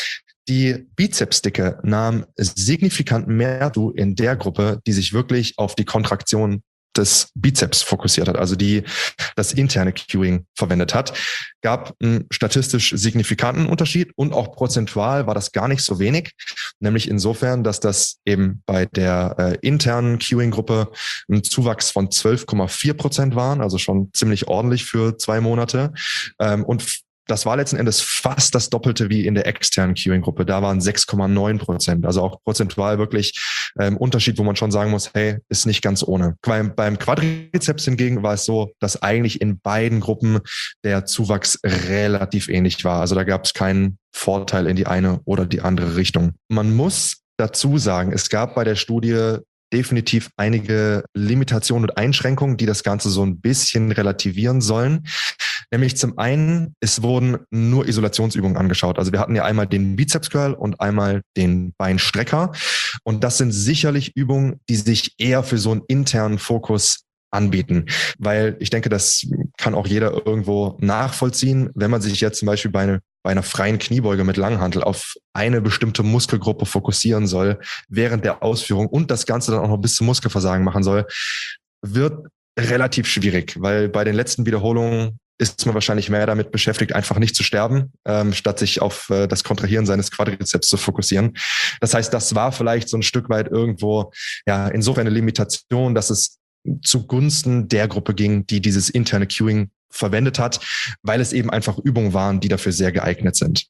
Die Bizepsdicke nahm signifikant mehr zu in der Gruppe, die sich wirklich auf die Kontraktion des Bizeps fokussiert hat, also die das interne Cueing verwendet hat, gab einen statistisch signifikanten Unterschied und auch prozentual war das gar nicht so wenig, nämlich insofern, dass das eben bei der äh, internen Cueing-Gruppe ein Zuwachs von zwölf Komma vier Prozent waren, also schon ziemlich ordentlich für zwei Monate ähm, und das war letzten Endes fast das Doppelte wie in der externen Cueing-Gruppe. Da waren sechs Komma neun Prozent. Also auch prozentual wirklich ähm, Unterschied, wo man schon sagen muss, hey, ist nicht ganz ohne. Beim, beim Quadrizeps hingegen war es so, dass eigentlich in beiden Gruppen der Zuwachs relativ ähnlich war. Also da gab es keinen Vorteil in die eine oder die andere Richtung. Man muss dazu sagen, es gab bei der Studie definitiv einige Limitationen und Einschränkungen, die das Ganze so ein bisschen relativieren sollen. Nämlich zum einen, es wurden nur Isolationsübungen angeschaut. Also wir hatten ja einmal den Bizeps-Curl und einmal den Beinstrecker. Und das sind sicherlich Übungen, die sich eher für so einen internen Fokus anbieten. Weil ich denke, das kann auch jeder irgendwo nachvollziehen. Wenn man sich jetzt zum Beispiel bei, eine, bei einer freien Kniebeuge mit Langhantel auf eine bestimmte Muskelgruppe fokussieren soll während der Ausführung und das Ganze dann auch noch bis zum Muskelversagen machen soll, wird relativ schwierig, weil bei den letzten Wiederholungen ist man wahrscheinlich mehr damit beschäftigt, einfach nicht zu sterben, ähm, statt sich auf äh, das Kontrahieren seines Quadrizeps zu fokussieren. Das heißt, das war vielleicht so ein Stück weit irgendwo ja insofern eine Limitation, dass es zugunsten der Gruppe ging, die dieses interne Cueing verwendet hat, weil es eben einfach Übungen waren, die dafür sehr geeignet sind.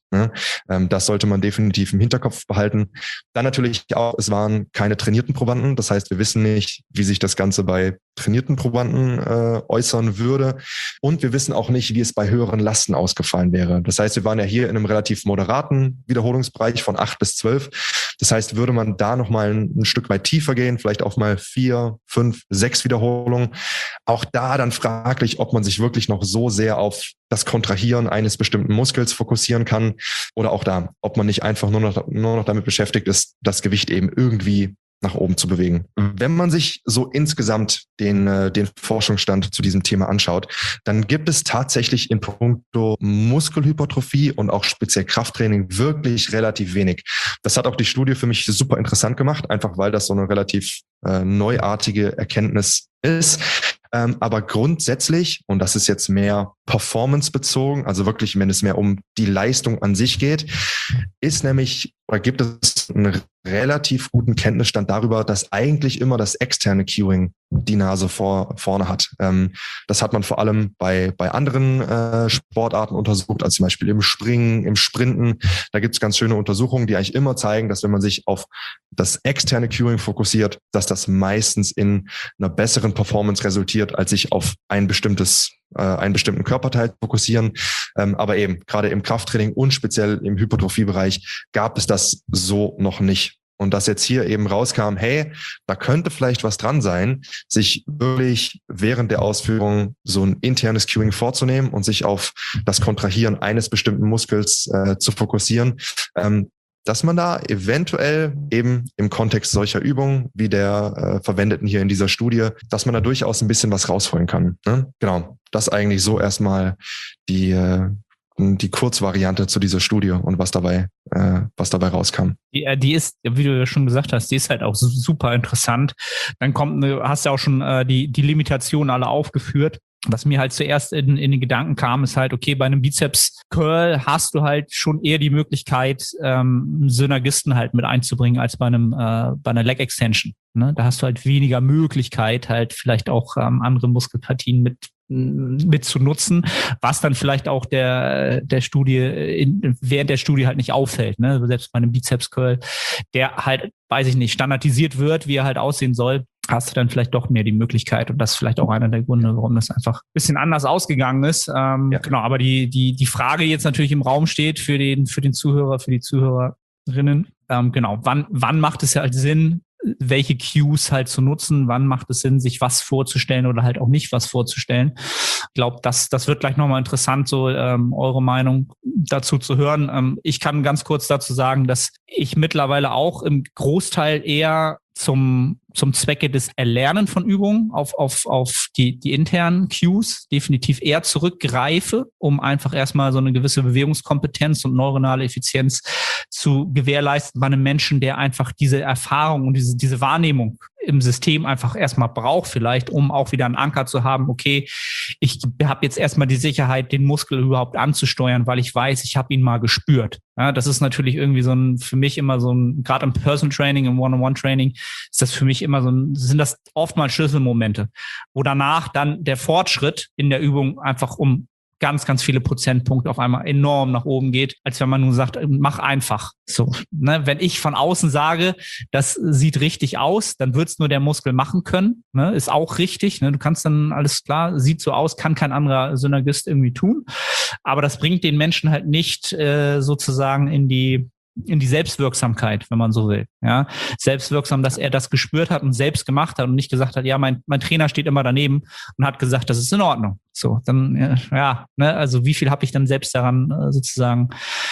Das sollte man definitiv im Hinterkopf behalten. Dann natürlich auch, es waren keine trainierten Probanden. Das heißt, wir wissen nicht, wie sich das Ganze bei trainierten Probanden äh, äußern würde. Und wir wissen auch nicht, wie es bei höheren Lasten ausgefallen wäre. Das heißt, wir waren ja hier in einem relativ moderaten Wiederholungsbereich von acht bis zwölf. Das heißt, würde man da nochmal ein, ein Stück weit tiefer gehen, vielleicht auch mal vier, fünf, sechs Wiederholungen. Auch da dann fraglich, ob man sich wirklich noch so sehr auf das Kontrahieren eines bestimmten Muskels fokussieren kann oder auch da, ob man nicht einfach nur noch, nur noch damit beschäftigt ist, das Gewicht eben irgendwie nach oben zu bewegen. Wenn man sich so insgesamt den, den Forschungsstand zu diesem Thema anschaut, dann gibt es tatsächlich in puncto Muskelhypertrophie und auch speziell Krafttraining wirklich relativ wenig. Das hat auch die Studie für mich super interessant gemacht, einfach weil das so eine relativ äh, neuartige Erkenntnis ist. Ähm, aber grundsätzlich, und das ist jetzt mehr performance-bezogen, also wirklich, wenn es mehr um die Leistung an sich geht, ist nämlich, oder gibt es einen relativ guten Kenntnisstand darüber, dass eigentlich immer das externe Cueing die Nase vor, vorne hat. Ähm, das hat man vor allem bei, bei anderen äh, Sportarten untersucht, also zum Beispiel im Springen, im Sprinten. Da gibt es ganz schöne Untersuchungen, die eigentlich immer zeigen, dass wenn man sich auf das externe Cueing fokussiert, dass das meistens in einer besseren Performance resultiert, als sich auf ein bestimmtes äh, einen bestimmten Körperteil fokussieren. Ähm, aber eben gerade im Krafttraining und speziell im Hypertrophiebereich gab es das so noch nicht. Und dass jetzt hier eben rauskam, hey, da könnte vielleicht was dran sein, sich wirklich während der Ausführung so ein internes Cueing vorzunehmen und sich auf das Kontrahieren eines bestimmten Muskels äh, zu fokussieren, ähm, dass man da eventuell eben im Kontext solcher Übungen wie der äh, verwendeten hier in dieser Studie, dass man da durchaus ein bisschen was rausholen kann. Ne? Genau, das eigentlich so erstmal die äh, die Kurzvariante zu dieser Studie und was dabei, äh, was dabei rauskam. Die, die ist, wie du ja schon gesagt hast, die ist halt auch super interessant. Dann kommt, hast du ja auch schon äh, die, die Limitationen alle aufgeführt. Was mir halt zuerst in, in den Gedanken kam, ist halt, okay, bei einem Bizeps-Curl hast du halt schon eher die Möglichkeit, ähm, Synergisten halt mit einzubringen, als bei einem, äh, bei einer Leg-Extension. Ne? Da hast du halt weniger Möglichkeit, halt vielleicht auch ähm, andere Muskelpartien mit mit zu nutzen, was dann vielleicht auch der der Studie in, während der Studie halt nicht auffällt, ne? Selbst bei einem Bizeps-Curl, der halt, weiß ich nicht, standardisiert wird, wie er halt aussehen soll, hast du dann vielleicht doch mehr die Möglichkeit, und das ist vielleicht auch einer der Gründe, warum das einfach ein bisschen anders ausgegangen ist. Ähm, ja. Genau, aber die die die Frage jetzt natürlich im Raum steht für den für den Zuhörer, für die Zuhörerinnen, ähm, genau, wann wann macht es ja halt Sinn, welche Cues halt zu nutzen, wann macht es Sinn, sich was vorzustellen oder halt auch nicht was vorzustellen. Ich glaube, das das wird gleich nochmal interessant, so ähm, eure Meinung dazu zu hören. Ähm, ich kann ganz kurz dazu sagen, dass ich mittlerweile auch im Großteil eher zum zum Zwecke des Erlernen von Übungen auf auf auf die die internen Cues definitiv eher zurückgreife, um einfach erstmal so eine gewisse Bewegungskompetenz und neuronale Effizienz zu gewährleisten bei einem Menschen, der einfach diese Erfahrung und diese diese Wahrnehmung im System einfach erstmal braucht, vielleicht, um auch wieder einen Anker zu haben, okay, ich habe jetzt erstmal die Sicherheit, den Muskel überhaupt anzusteuern, weil ich weiß, ich habe ihn mal gespürt. Ja, das ist natürlich irgendwie so ein, für mich immer so ein, gerade im Personal Training, im One-on-One-Training, ist das für mich immer so ein, sind das oftmals Schlüsselmomente, wo danach dann der Fortschritt in der Übung einfach um ganz, ganz viele Prozentpunkte auf einmal enorm nach oben geht, als wenn man nur sagt, mach einfach. So, ne? Wenn ich von außen sage, das sieht richtig aus, dann wird's nur der Muskel machen können, ne? Ist auch richtig, ne? Du kannst dann, alles klar, sieht so aus, kann kein anderer Synergist irgendwie tun, aber das bringt den Menschen halt nicht äh, sozusagen in die in die Selbstwirksamkeit, wenn man so will. Ja, selbstwirksam, dass er das gespürt hat und selbst gemacht hat und nicht gesagt hat, ja, mein mein Trainer steht immer daneben und hat gesagt, das ist in Ordnung. So, dann ja, ne, also wie viel habe ich dann selbst daran äh, sozusagen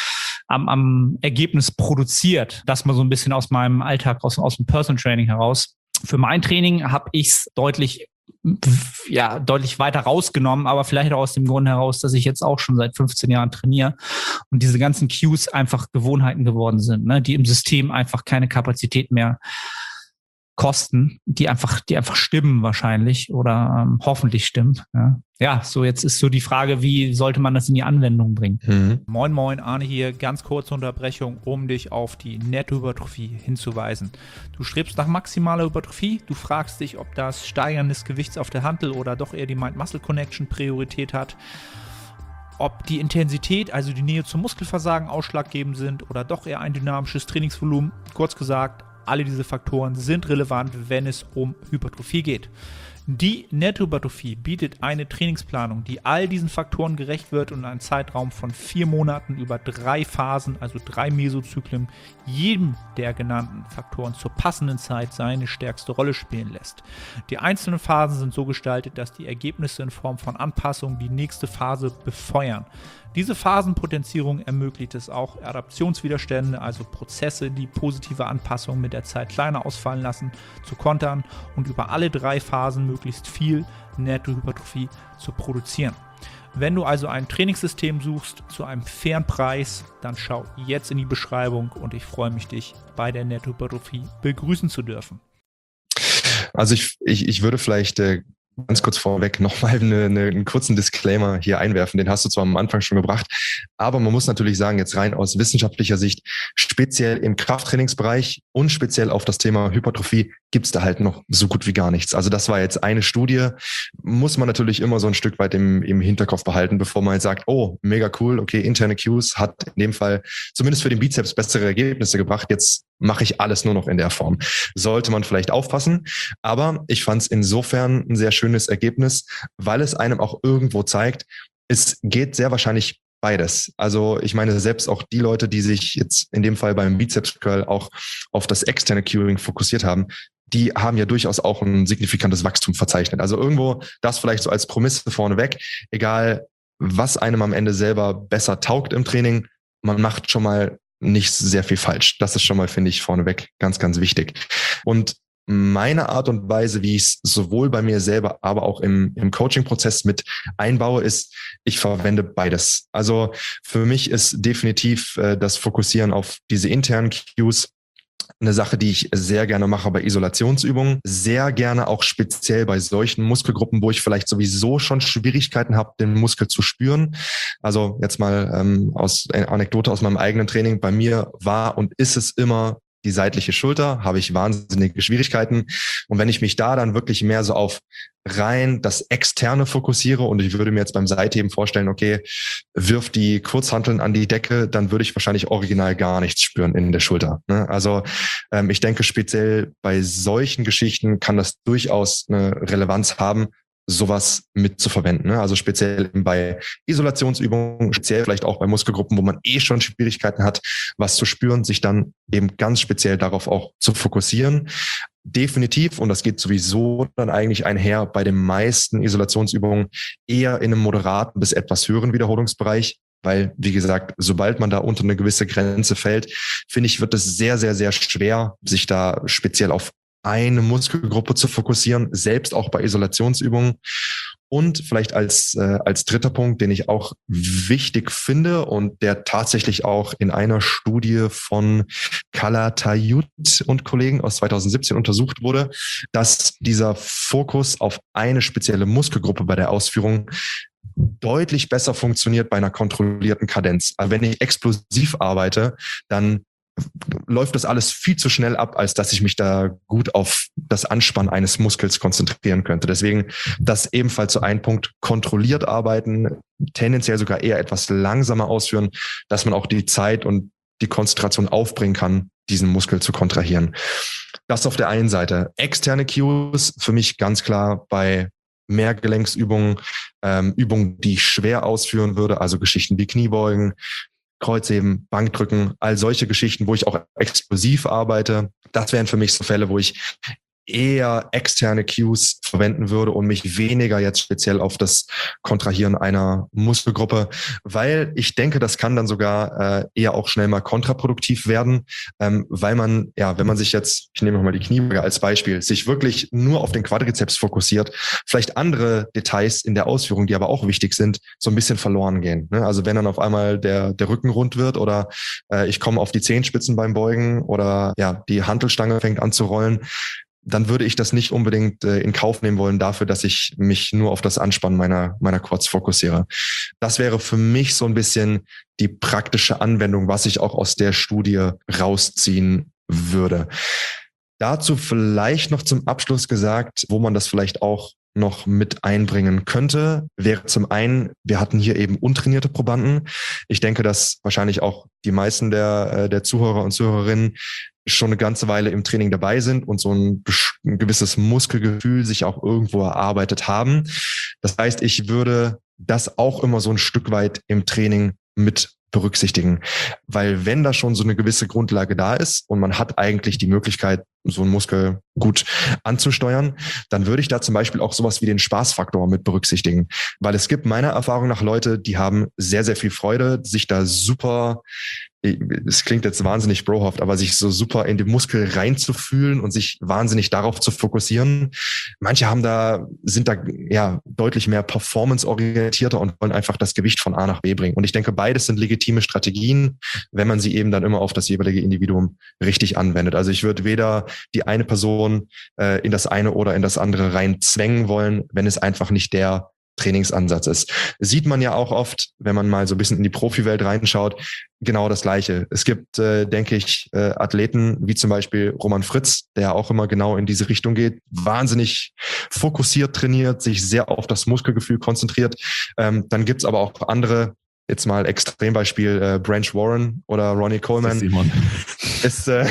am am Ergebnis produziert? Das mal so ein bisschen aus meinem Alltag, aus aus dem Personal Training heraus. Für mein Training habe ich es deutlich ja deutlich weiter rausgenommen, aber vielleicht auch aus dem Grund heraus, dass ich jetzt auch schon seit fünfzehn Jahren trainiere und diese ganzen Cues einfach Gewohnheiten geworden sind, ne, die im System einfach keine Kapazität mehr kosten, die einfach, die einfach stimmen wahrscheinlich oder ähm, hoffentlich stimmen. Ja. ja, so jetzt ist so die Frage, wie sollte man das in die Anwendung bringen? Mhm. Moin Moin, Arne hier, ganz kurze Unterbrechung, um dich auf die Nettohypertrophie hinzuweisen. Du strebst nach maximaler Hypertrophie, du fragst dich, ob das Steigern des Gewichts auf der Hantel oder doch eher die Mind-Muscle-Connection Priorität hat, ob die Intensität, also die Nähe zum Muskelversagen ausschlaggebend sind oder doch eher ein dynamisches Trainingsvolumen. Kurz gesagt, alle diese Faktoren sind relevant, wenn es um Hypertrophie geht. Die Nettohypertrophie bietet eine Trainingsplanung, die all diesen Faktoren gerecht wird und einen Zeitraum von vier Monaten über drei Phasen, also drei Mesozyklen, jedem der genannten Faktoren zur passenden Zeit seine stärkste Rolle spielen lässt. Die einzelnen Phasen sind so gestaltet, dass die Ergebnisse in Form von Anpassungen die nächste Phase befeuern. Diese Phasenpotenzierung ermöglicht es auch, Adaptionswiderstände, also Prozesse, die positive Anpassungen mit der Zeit kleiner ausfallen lassen, zu kontern und über alle drei Phasen möglichst viel Nettohypertrophie zu produzieren. Wenn du also ein Trainingssystem suchst zu einem fairen Preis, dann schau jetzt in die Beschreibung und ich freue mich, dich bei der Nettohypertrophie begrüßen zu dürfen. Also ich, ich, ich würde vielleicht äh ganz kurz vorweg nochmal eine, eine, einen kurzen Disclaimer hier einwerfen. Den hast du zwar am Anfang schon gebracht, aber man muss natürlich sagen, jetzt rein aus wissenschaftlicher Sicht, speziell im Krafttrainingsbereich und speziell auf das Thema Hypertrophie gibt es da halt noch so gut wie gar nichts. Also das war jetzt eine Studie, muss man natürlich immer so ein Stück weit im, im Hinterkopf behalten, bevor man jetzt sagt, oh, mega cool, okay, interne Cues hat in dem Fall zumindest für den Bizeps bessere Ergebnisse gebracht, jetzt mache ich alles nur noch in der Form. Sollte man vielleicht aufpassen, aber ich fand es insofern ein sehr schönes Ergebnis, weil es einem auch irgendwo zeigt, es geht sehr wahrscheinlich beides. Also ich meine, selbst auch die Leute, die sich jetzt in dem Fall beim Bizeps Curl auch auf das externe Cueing fokussiert haben, die haben ja durchaus auch ein signifikantes Wachstum verzeichnet. Also irgendwo das vielleicht so als Prämisse vorneweg, egal was einem am Ende selber besser taugt im Training, man macht schon mal nicht sehr viel falsch. Das ist schon mal, finde ich, vorneweg ganz, ganz wichtig. Und meine Art und Weise, wie ich es sowohl bei mir selber, aber auch im, im Coaching-Prozess mit einbaue, ist, ich verwende beides. Also für mich ist definitiv äh, das Fokussieren auf diese internen Cues eine Sache, die ich sehr gerne mache bei Isolationsübungen, sehr gerne auch speziell bei solchen Muskelgruppen, wo ich vielleicht sowieso schon Schwierigkeiten habe, den Muskel zu spüren. Also jetzt mal ähm, aus eine Anekdote aus meinem eigenen Training. Bei mir war und ist es immer die seitliche Schulter, habe ich wahnsinnige Schwierigkeiten. Und wenn ich mich da dann wirklich mehr so auf rein das Externe fokussiere und ich würde mir jetzt beim Seitheben vorstellen, okay, wirf die Kurzhanteln an die Decke, dann würde ich wahrscheinlich original gar nichts spüren in der Schulter. Ne? Also ähm, ich denke, speziell bei solchen Geschichten kann das durchaus eine Relevanz haben, sowas mit zu verwenden. Ne? Also speziell bei Isolationsübungen, speziell vielleicht auch bei Muskelgruppen, wo man eh schon Schwierigkeiten hat, was zu spüren, sich dann eben ganz speziell darauf auch zu fokussieren. Definitiv, und das geht sowieso dann eigentlich einher bei den meisten Isolationsübungen, eher in einem moderaten bis etwas höheren Wiederholungsbereich. Weil, wie gesagt, sobald man da unter eine gewisse Grenze fällt, finde ich, wird es sehr, sehr, sehr schwer, sich da speziell auf eine Muskelgruppe zu fokussieren, selbst auch bei Isolationsübungen. Und vielleicht als äh, als dritter Punkt, den ich auch wichtig finde und der tatsächlich auch in einer Studie von Calatayud und Kollegen aus zwanzig siebzehn untersucht wurde, dass dieser Fokus auf eine spezielle Muskelgruppe bei der Ausführung deutlich besser funktioniert bei einer kontrollierten Kadenz. Also wenn ich explosiv arbeite, dann läuft das alles viel zu schnell ab, als dass ich mich da gut auf das Anspannen eines Muskels konzentrieren könnte. Deswegen das ebenfalls so ein Punkt, kontrolliert arbeiten, tendenziell sogar eher etwas langsamer ausführen, dass man auch die Zeit und die Konzentration aufbringen kann, diesen Muskel zu kontrahieren. Das auf der einen Seite. Externe Cues für mich ganz klar bei Mehrgelenksübungen, ähm, Übungen, die ich schwer ausführen würde, also Geschichten wie Kniebeugen, Kreuzheben, Bankdrücken, all solche Geschichten, wo ich auch explosiv arbeite. Das wären für mich so Fälle, wo ich eher externe Cues verwenden würde und mich weniger jetzt speziell auf das Kontrahieren einer Muskelgruppe, weil ich denke, das kann dann sogar äh, eher auch schnell mal kontraproduktiv werden, ähm, weil man, ja, wenn man sich jetzt, ich nehme mal die Kniebeuge als Beispiel, sich wirklich nur auf den Quadrizeps fokussiert, vielleicht andere Details in der Ausführung, die aber auch wichtig sind, so ein bisschen verloren gehen. Ne? Also wenn dann auf einmal der, der Rücken rund wird oder äh, ich komme auf die Zehenspitzen beim Beugen oder ja, die Hantelstange fängt an zu rollen, dann würde ich das nicht unbedingt äh, in Kauf nehmen wollen dafür, dass ich mich nur auf das Anspannen meiner, meiner Quads fokussiere. Das wäre für mich so ein bisschen die praktische Anwendung, was ich auch aus der Studie rausziehen würde. Dazu vielleicht noch zum Abschluss gesagt, wo man das vielleicht auch noch mit einbringen könnte, wäre zum einen, wir hatten hier eben untrainierte Probanden. Ich denke, dass wahrscheinlich auch die meisten der, der Zuhörer und Zuhörerinnen schon eine ganze Weile im Training dabei sind und so ein, ein gewisses Muskelgefühl sich auch irgendwo erarbeitet haben. Das heißt, ich würde das auch immer so ein Stück weit im Training mit berücksichtigen. Weil wenn da schon so eine gewisse Grundlage da ist und man hat eigentlich die Möglichkeit, so einen Muskel gut anzusteuern, dann würde ich da zum Beispiel auch sowas wie den Spaßfaktor mit berücksichtigen. Weil es gibt meiner Erfahrung nach Leute, die haben sehr, sehr viel Freude, sich da super, es klingt jetzt wahnsinnig brohaft, aber sich so super in den Muskel reinzufühlen und sich wahnsinnig darauf zu fokussieren. Manche haben da, sind da ja deutlich mehr performanceorientierter und wollen einfach das Gewicht von A nach B bringen. Und ich denke, beides sind legitime Strategien, wenn man sie eben dann immer auf das jeweilige Individuum richtig anwendet. Also ich würde weder die eine Person äh, in das eine oder in das andere rein zwängen wollen, wenn es einfach nicht der Trainingsansatz ist. Sieht man ja auch oft, wenn man mal so ein bisschen in die Profiwelt reinschaut, genau das Gleiche. Es gibt, äh, denke ich, äh, Athleten wie zum Beispiel Roman Fritz, der auch immer genau in diese Richtung geht, wahnsinnig fokussiert trainiert, sich sehr auf das Muskelgefühl konzentriert. Ähm, dann gibt's aber auch andere, jetzt mal Extrembeispiel, äh, Branch Warren oder Ronnie Coleman. Ist, äh,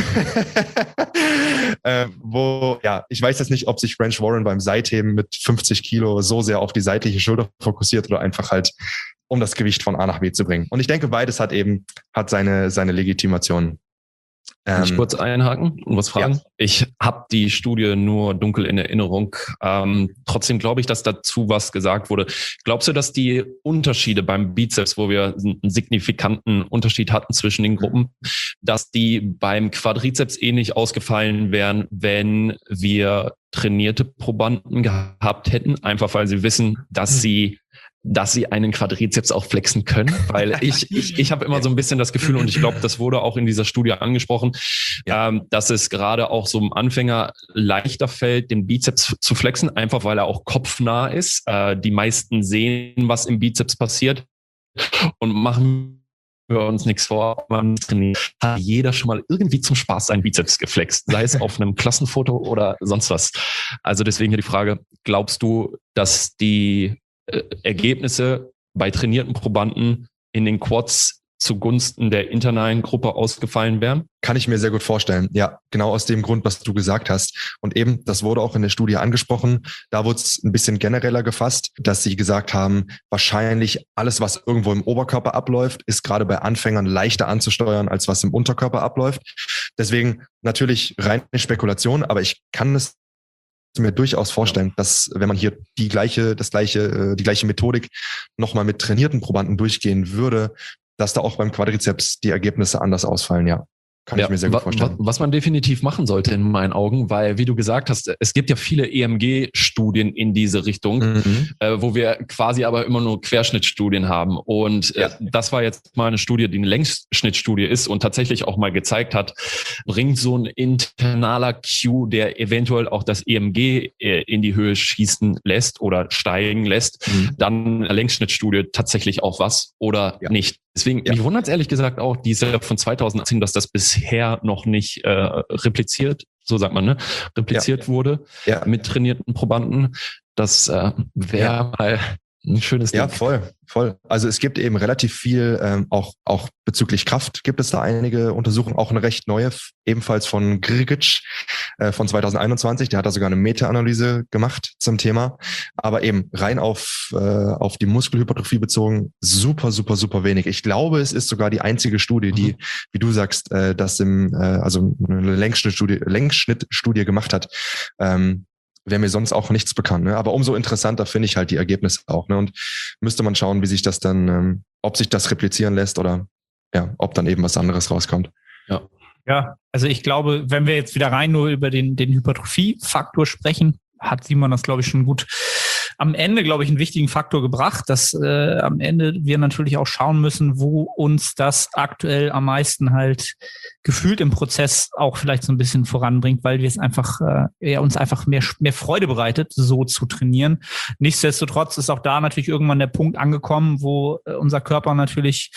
äh, wo, ja, ich weiß jetzt nicht, ob sich Branch Warren beim Seitheben mit fünfzig Kilo so sehr auf die seitliche Schulter fokussiert oder einfach halt, um das Gewicht von A nach B zu bringen. Und ich denke, beides hat eben, hat seine, seine Legitimation. Kann ich kurz einhaken und was fragen? Ja. Ich habe die Studie nur dunkel in Erinnerung. Ähm, trotzdem glaube ich, dass dazu was gesagt wurde. Glaubst du, dass die Unterschiede beim Bizeps, wo wir einen signifikanten Unterschied hatten zwischen den Gruppen, dass die beim Quadrizeps ähnlich ausgefallen wären, wenn wir trainierte Probanden gehabt hätten? Einfach weil sie wissen, dass sie dass sie einen Quadrizeps auch flexen können, weil ich ich ich habe immer so ein bisschen das Gefühl, und ich glaube, das wurde auch in dieser Studie angesprochen, ja. ähm, dass es gerade auch so einem Anfänger leichter fällt, den Bizeps zu flexen, einfach weil er auch kopfnah ist. Äh, die meisten sehen, was im Bizeps passiert und machen wir uns nichts vor. Man trainiert, hat jeder schon mal irgendwie zum Spaß seinen Bizeps geflext, sei es auf einem Klassenfoto oder sonst was. Also deswegen hier die Frage, glaubst du, dass die Ergebnisse bei trainierten Probanden in den Quads zugunsten der internalen Gruppe ausgefallen wären? Kann ich mir sehr gut vorstellen. Ja, genau aus dem Grund, was du gesagt hast. Und eben, das wurde auch in der Studie angesprochen. Da wurde es ein bisschen genereller gefasst, dass sie gesagt haben, wahrscheinlich alles, was irgendwo im Oberkörper abläuft, ist gerade bei Anfängern leichter anzusteuern, als was im Unterkörper abläuft. Deswegen natürlich reine Spekulation, aber ich kann es mir durchaus vorstellen, dass wenn man hier die gleiche, das gleiche, die gleiche Methodik nochmal mit trainierten Probanden durchgehen würde, dass da auch beim Quadrizeps die Ergebnisse anders ausfallen, ja. Kann ja, ich mir sehr gut vorstellen. Was man definitiv machen sollte in meinen Augen, weil, wie du gesagt hast, es gibt ja viele E M G-Studien in diese Richtung, mhm. äh, wo wir quasi aber immer nur Querschnittstudien haben. Und äh, ja. das war jetzt mal eine Studie, die eine Längsschnittstudie ist und tatsächlich auch mal gezeigt hat, bringt so ein internaler Cue, der eventuell auch das E M G äh, in die Höhe schießen lässt oder steigen lässt, mhm. dann eine Längsschnittstudie tatsächlich auch was oder ja. nicht. Deswegen, ja. mich wundert es ehrlich gesagt auch, diese von zweitausendachtzehn, dass das bisher noch nicht äh, repliziert, so sagt man, ne, repliziert ja. wurde ja. mit trainierten Probanden. Das äh, wäre ja. mal Ein schönes Ding. Ja, voll, voll. Also es gibt eben relativ viel, ähm, auch auch bezüglich Kraft gibt es da einige Untersuchungen, auch eine recht neue, ebenfalls von Grgic äh, von zwanzig einundzwanzig. Der hat da sogar eine Meta-Analyse gemacht zum Thema. Aber eben rein auf äh, auf die Muskelhypertrophie bezogen, super, super, super wenig. Ich glaube, es ist sogar die einzige Studie, die, mhm. wie du sagst, äh, das im äh, also eine Längsschnittstudie, Längsschnittstudie gemacht hat. Ähm, wäre mir sonst auch nichts bekannt. Ne? Aber umso interessanter finde ich halt die Ergebnisse auch. Ne? Und müsste man schauen, wie sich das dann, ähm, ob sich das replizieren lässt oder ja, ob dann eben was anderes rauskommt. Ja. Ja, also ich glaube, wenn wir jetzt wieder rein nur über den, den Hypertrophie-Faktor sprechen, hat Simon das, glaube ich, schon gut am Ende, glaube ich, einen wichtigen Faktor gebracht, dass äh, am Ende wir natürlich auch schauen müssen, wo uns das aktuell am meisten halt gefühlt im Prozess auch vielleicht so ein bisschen voranbringt, weil wir es einfach, äh, ja, uns einfach mehr, mehr Freude bereitet, so zu trainieren. Nichtsdestotrotz ist auch da natürlich irgendwann der Punkt angekommen, wo äh, unser Körper natürlich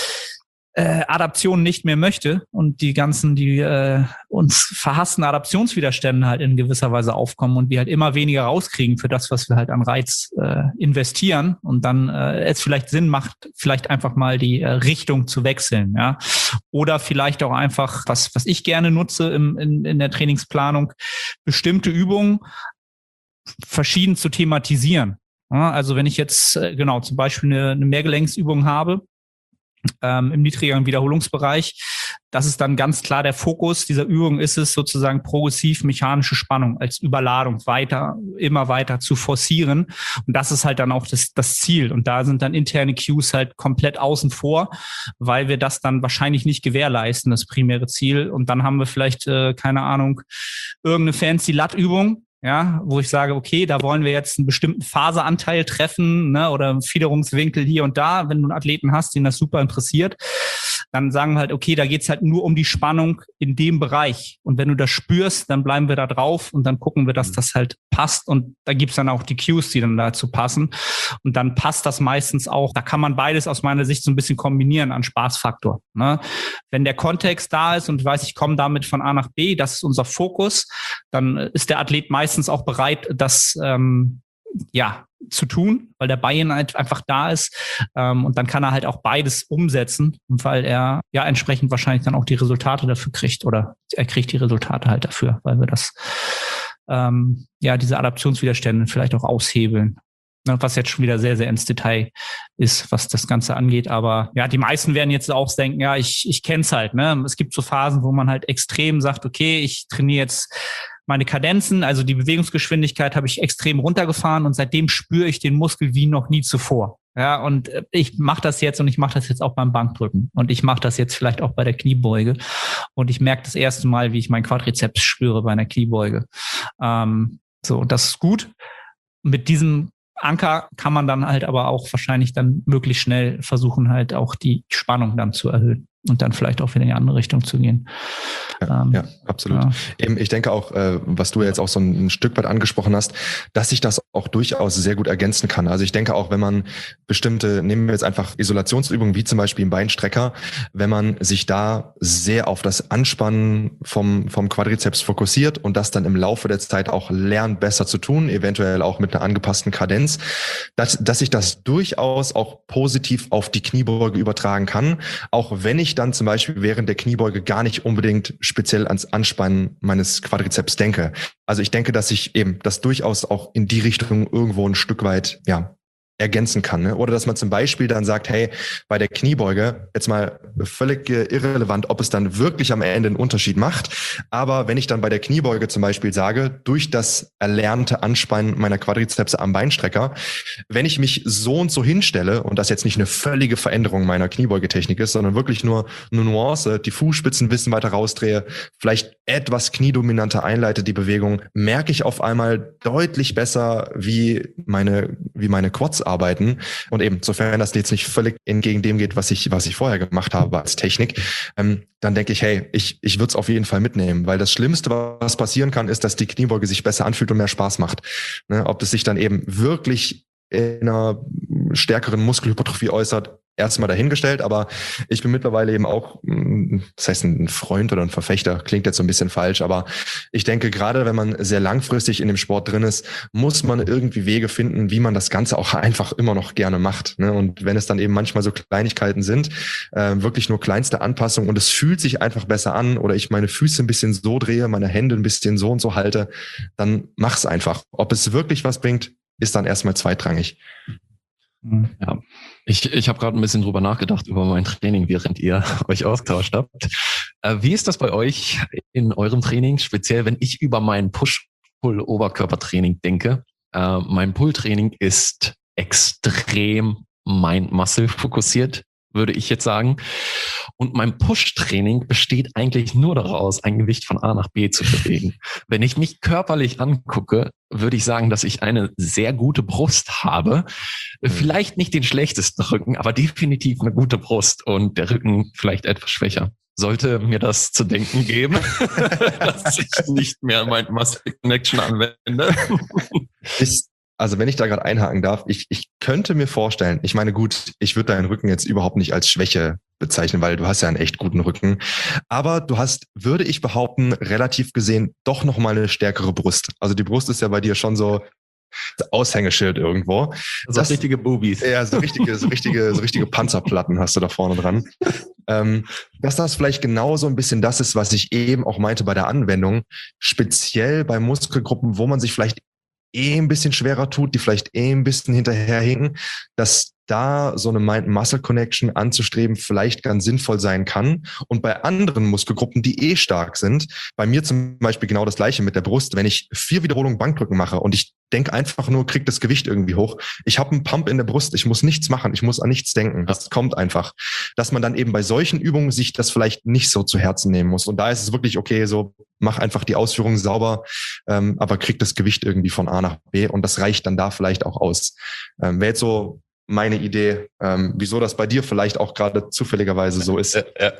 Äh, Adaption nicht mehr möchte und die ganzen, die äh, uns verhassten Adaptionswiderstände halt in gewisser Weise aufkommen und wir halt immer weniger rauskriegen für das, was wir halt an Reiz äh, investieren und dann äh, es vielleicht Sinn macht, vielleicht einfach mal die äh, Richtung zu wechseln, ja, oder vielleicht auch einfach, was was ich gerne nutze im, in, in der Trainingsplanung, bestimmte Übungen verschieden zu thematisieren. Ja, also wenn ich jetzt äh, genau zum Beispiel eine, eine Mehrgelenksübung habe, Ähm, im niedrigeren Wiederholungsbereich. Das ist dann ganz klar der Fokus dieser Übung, ist es sozusagen progressiv mechanische Spannung als Überladung weiter, immer weiter zu forcieren. Und das ist halt dann auch das, das Ziel. Und da sind dann interne Cues halt komplett außen vor, weil wir das dann wahrscheinlich nicht gewährleisten, das primäre Ziel. Und dann haben wir vielleicht, äh, keine Ahnung, irgendeine fancy Lat-Übung, ja, wo ich sage, okay, da wollen wir jetzt einen bestimmten Phaseanteil treffen, ne, oder einen Fiederungswinkel hier und da. Wenn du einen Athleten hast, den das super interessiert, dann sagen wir halt, okay, da geht's halt nur um die Spannung in dem Bereich. Und wenn du das spürst, dann bleiben wir da drauf und dann gucken wir, dass das halt passt. Und da gibt's dann auch die Cues, die dann dazu passen. Und dann passt das meistens auch. Da kann man beides aus meiner Sicht so ein bisschen kombinieren an Spaßfaktor. Ne? Wenn der Kontext da ist und ich weiß, ich komme damit von A nach B, das ist unser Fokus, dann ist der Athlet meistens auch bereit, das ähm, ja zu tun, weil der Buy-in halt einfach da ist, ähm, und dann kann er halt auch beides umsetzen, weil er ja entsprechend wahrscheinlich dann auch die Resultate dafür kriegt oder er kriegt die Resultate halt dafür, weil wir das ähm, ja diese Adaptionswiderstände vielleicht auch aushebeln. Was jetzt schon wieder sehr, sehr ins Detail ist, was das Ganze angeht. Aber ja, die meisten werden jetzt auch denken, ja, ich ich kenne es halt. Ne? Es gibt so Phasen, wo man halt extrem sagt, okay, ich trainiere jetzt meine Kadenzen, also die Bewegungsgeschwindigkeit habe ich extrem runtergefahren und seitdem spüre ich den Muskel wie noch nie zuvor. Ja, und ich mache das jetzt und ich mache das jetzt auch beim Bankdrücken und ich mache das jetzt vielleicht auch bei der Kniebeuge und ich merke das erste Mal, wie ich meinen Quadrizeps spüre bei einer Kniebeuge. Ähm, so, das ist gut. Mit diesem Anker kann man dann halt aber auch wahrscheinlich dann möglichst schnell versuchen, halt auch die Spannung dann zu erhöhen und dann vielleicht auch wieder in die andere Richtung zu gehen. Ja, ähm, ja absolut. Ja. Eben, ich denke auch, äh, was du jetzt auch so ein, ein Stück weit angesprochen hast, dass sich das auch durchaus sehr gut ergänzen kann. Also ich denke auch, wenn man bestimmte, nehmen wir jetzt einfach Isolationsübungen, wie zum Beispiel im Beinstrecker, wenn man sich da sehr auf das Anspannen vom, vom Quadrizeps fokussiert und das dann im Laufe der Zeit auch lernt, besser zu tun, eventuell auch mit einer angepassten Kadenz, dass, dass sich das durchaus auch positiv auf die Kniebeuge übertragen kann, auch wenn ich dann zum Beispiel während der Kniebeuge gar nicht unbedingt speziell ans Anspannen meines Quadrizeps denke. Also ich denke, dass ich eben das durchaus auch in die Richtung irgendwo ein Stück weit, ja, ergänzen kann. Ne? Oder dass man zum Beispiel dann sagt, hey, bei der Kniebeuge, jetzt mal völlig irrelevant, ob es dann wirklich am Ende einen Unterschied macht, aber wenn ich dann bei der Kniebeuge zum Beispiel sage, durch das erlernte Anspannen meiner Quadrizepse am Beinstrecker, wenn ich mich so und so hinstelle und das jetzt nicht eine völlige Veränderung meiner Kniebeugetechnik ist, sondern wirklich nur eine Nuance, die Fußspitzen ein bisschen weiter rausdrehe, vielleicht etwas kniedominanter einleite die Bewegung, merke ich auf einmal deutlich besser, wie meine, wie meine Quads arbeiten. Und eben, sofern das jetzt nicht völlig entgegen dem geht, was ich, was ich vorher gemacht habe als Technik, ähm, dann denke ich, hey, ich, ich würde es auf jeden Fall mitnehmen, weil das Schlimmste, was passieren kann, ist, dass die Kniebeuge sich besser anfühlt und mehr Spaß macht. Ne? Ob das sich dann eben wirklich in einer stärkeren Muskelhypertrophie äußert, erstmal dahingestellt, aber ich bin mittlerweile eben auch, das heißt ein Freund oder ein Verfechter, klingt jetzt so ein bisschen falsch, aber ich denke, gerade wenn man sehr langfristig in dem Sport drin ist, muss man irgendwie Wege finden, wie man das Ganze auch einfach immer noch gerne macht. Ne? Und wenn es dann eben manchmal so Kleinigkeiten sind, äh, wirklich nur kleinste Anpassungen und es fühlt sich einfach besser an oder ich meine Füße ein bisschen so drehe, meine Hände ein bisschen so und so halte, dann mach's einfach. Ob es wirklich was bringt, ist dann erstmal zweitrangig. Ja, ich, ich habe gerade ein bisschen drüber nachgedacht über mein Training, während ihr euch austauscht habt. Äh, wie ist das bei euch in eurem Training, speziell wenn ich über mein Push-Pull-Oberkörpertraining denke? Äh, mein Pull-Training ist extrem Mind-Muscle fokussiert, würde ich jetzt sagen. Und mein Push-Training besteht eigentlich nur daraus, ein Gewicht von A nach B zu bewegen. Wenn ich mich körperlich angucke, würde ich sagen, dass ich eine sehr gute Brust habe. Vielleicht nicht den schlechtesten Rücken, aber definitiv eine gute Brust und der Rücken vielleicht etwas schwächer. Sollte mir das zu denken geben, dass ich nicht mehr mein Muscle Connection anwende. Ist Also wenn ich da gerade einhaken darf, ich, ich könnte mir vorstellen, ich meine gut, ich würde deinen Rücken jetzt überhaupt nicht als Schwäche bezeichnen, weil du hast ja einen echt guten Rücken. Aber du hast, würde ich behaupten, relativ gesehen doch nochmal eine stärkere Brust. Also die Brust ist ja bei dir schon so Aushängeschild irgendwo. So das, richtige Boobies. Ja, so richtige, so richtige, so richtige Panzerplatten hast du da vorne dran. Ähm, dass das vielleicht genau so ein bisschen das ist, was ich eben auch meinte bei der Anwendung, speziell bei Muskelgruppen, wo man sich vielleicht eh ein bisschen schwerer tut, die vielleicht eh ein bisschen hinterherhinken, dass da so eine Mind-Muscle-Connection anzustreben vielleicht ganz sinnvoll sein kann. Und bei anderen Muskelgruppen, die eh stark sind, bei mir zum Beispiel genau das Gleiche mit der Brust, wenn ich vier Wiederholungen Bankdrücken mache und ich denke einfach nur, krieg das Gewicht irgendwie hoch. Ich habe einen Pump in der Brust, ich muss nichts machen, ich muss an nichts denken. Das kommt einfach. Dass man dann eben bei solchen Übungen sich das vielleicht nicht so zu Herzen nehmen muss. Und da ist es wirklich okay, so mach einfach die Ausführungen sauber, ähm, aber krieg das Gewicht irgendwie von A nach B und das reicht dann da vielleicht auch aus. Ähm, wäre jetzt so meine Idee, ähm, wieso das bei dir vielleicht auch gerade zufälligerweise so ist. Ja, ja.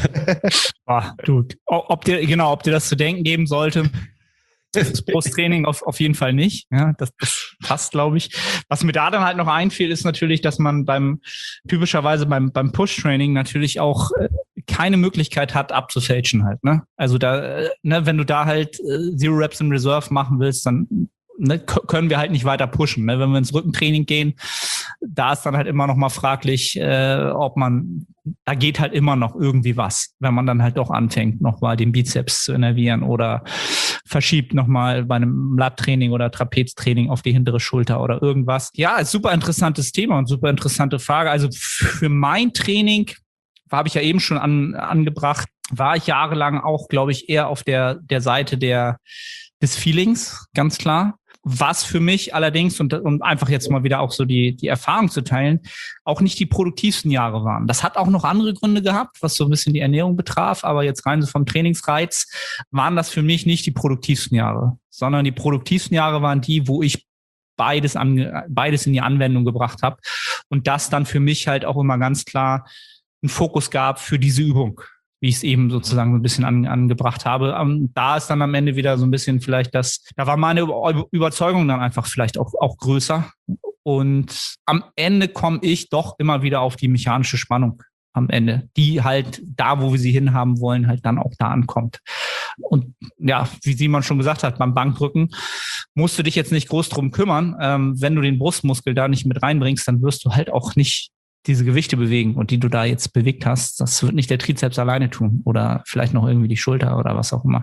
Ah, du, ob dir, genau, ob dir das zu denken geben sollte. Das Brusttraining auf, auf jeden Fall nicht. Ja, das, das passt, glaube ich. Was mir da dann halt noch einfiel, ist natürlich, dass man beim, typischerweise beim, beim Push-Training natürlich auch äh, keine Möglichkeit hat, abzufälschen halt, ne? Also da, äh, ne, wenn du da halt äh, Zero Reps in Reserve machen willst, dann ne, k- können wir halt nicht weiter pushen, ne? Wenn wir ins Rückentraining gehen, da ist dann halt immer noch mal fraglich, äh, ob man, da geht halt immer noch irgendwie was, wenn man dann halt doch anfängt, nochmal den Bizeps zu innervieren oder verschiebt nochmal bei einem Lat-Training oder Trapeztraining auf die hintere Schulter oder irgendwas. Ja, ist super interessantes Thema und super interessante Frage. Also für mein Training, habe ich ja eben schon an, angebracht, war ich jahrelang auch, glaube ich, eher auf der, der Seite der, des Feelings, ganz klar. Was für mich allerdings, und, und einfach jetzt mal wieder auch so die, die Erfahrung zu teilen, auch nicht die produktivsten Jahre waren. Das hat auch noch andere Gründe gehabt, was so ein bisschen die Ernährung betraf, aber jetzt rein so vom Trainingsreiz waren das für mich nicht die produktivsten Jahre, sondern die produktivsten Jahre waren die, wo ich beides an, beides in die Anwendung gebracht habe und das dann für mich halt auch immer ganz klar einen Fokus gab für diese Übung, wie ich es eben sozusagen so ein bisschen an, angebracht habe. Um, da ist dann am Ende wieder so ein bisschen vielleicht das, da war meine Überzeugung dann einfach vielleicht auch, auch größer. Und am Ende komme ich doch immer wieder auf die mechanische Spannung am Ende, die halt da, wo wir sie hinhaben wollen, halt dann auch da ankommt. Und ja, wie Simon schon gesagt hat, beim Bankdrücken musst du dich jetzt nicht groß drum kümmern. Ähm, wenn du den Brustmuskel da nicht mit reinbringst, dann wirst du halt auch nicht diese Gewichte bewegen und die du da jetzt bewegt hast, das wird nicht der Trizeps alleine tun oder vielleicht noch irgendwie die Schulter oder was auch immer.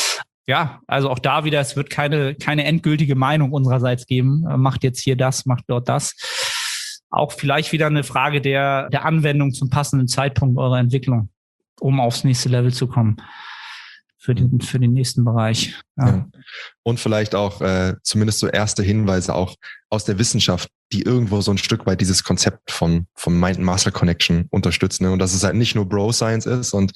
Ja, also auch da wieder, es wird keine, keine endgültige Meinung unsererseits geben. Macht jetzt hier das, macht dort das. Auch vielleicht wieder eine Frage der, der Anwendung zum passenden Zeitpunkt eurer Entwicklung, um aufs nächste Level zu kommen. Für den, für den nächsten Bereich. Ja. Ja. Und vielleicht auch äh, zumindest so erste Hinweise auch aus der Wissenschaft, die irgendwo so ein Stück weit dieses Konzept von, von Mind-Muscle-Connection unterstützen. Ne? Und dass es halt nicht nur Bro-Science ist und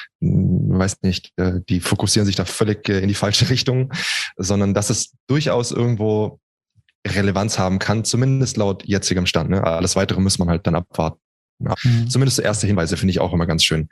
mh, weiß nicht, äh, die fokussieren sich da völlig äh, in die falsche Richtung, sondern dass es durchaus irgendwo Relevanz haben kann, zumindest laut jetzigem Stand. Ne? Alles Weitere muss man halt dann abwarten. Ja. Mhm. Zumindest so erste Hinweise finde ich auch immer ganz schön.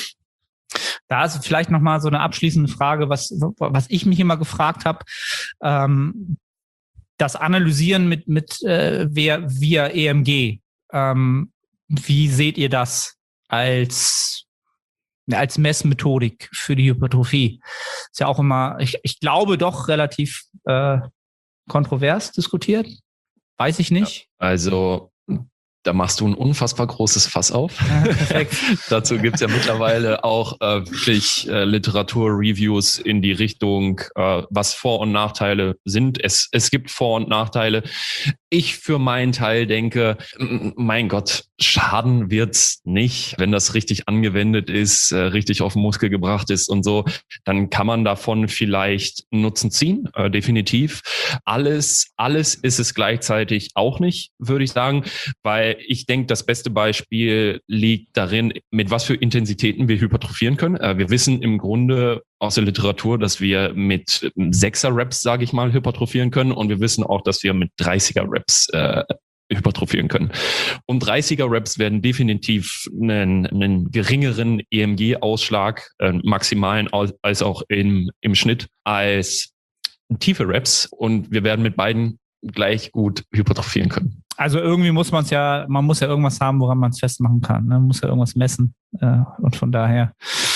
Da ist vielleicht nochmal so eine abschließende Frage, was, was ich mich immer gefragt habe. Ähm, das Analysieren mit, mit äh, via, via E M G. Ähm, wie seht ihr das als, als Messmethodik für die Hypertrophie? Ist ja auch immer, ich, ich glaube, doch relativ äh, kontrovers diskutiert. Weiß ich nicht. Ja, also da machst du ein unfassbar großes Fass auf. Ja, perfekt. Dazu gibt's ja mittlerweile auch äh, wirklich äh, Literatur-Reviews in die Richtung, äh, was Vor- und Nachteile sind. Es, es gibt Vor- und Nachteile. Ich für meinen Teil denke, mein Gott, schaden wird's nicht, wenn das richtig angewendet ist, äh, richtig auf den Muskel gebracht ist und so, dann kann man davon vielleicht Nutzen ziehen, äh, definitiv. Alles, alles ist es gleichzeitig auch nicht, würde ich sagen, weil ich denke, das beste Beispiel liegt darin, mit was für Intensitäten wir hypertrophieren können. Äh, wir wissen im Grunde aus der Literatur, dass wir mit Sechser-Reps, sage ich mal, hypertrophieren können, und wir wissen auch, dass wir mit dreißiger-Reps äh, hypertrophieren können. Und dreißiger-Reps werden definitiv einen, einen geringeren E M G-Ausschlag, äh, maximalen, als auch im, im Schnitt, als tiefe Reps, und wir werden mit beiden gleich gut hypertrophieren können. Also irgendwie muss man es ja, man muss ja irgendwas haben, woran man es festmachen kann. Ne? Man muss ja irgendwas messen. Äh, und von daher,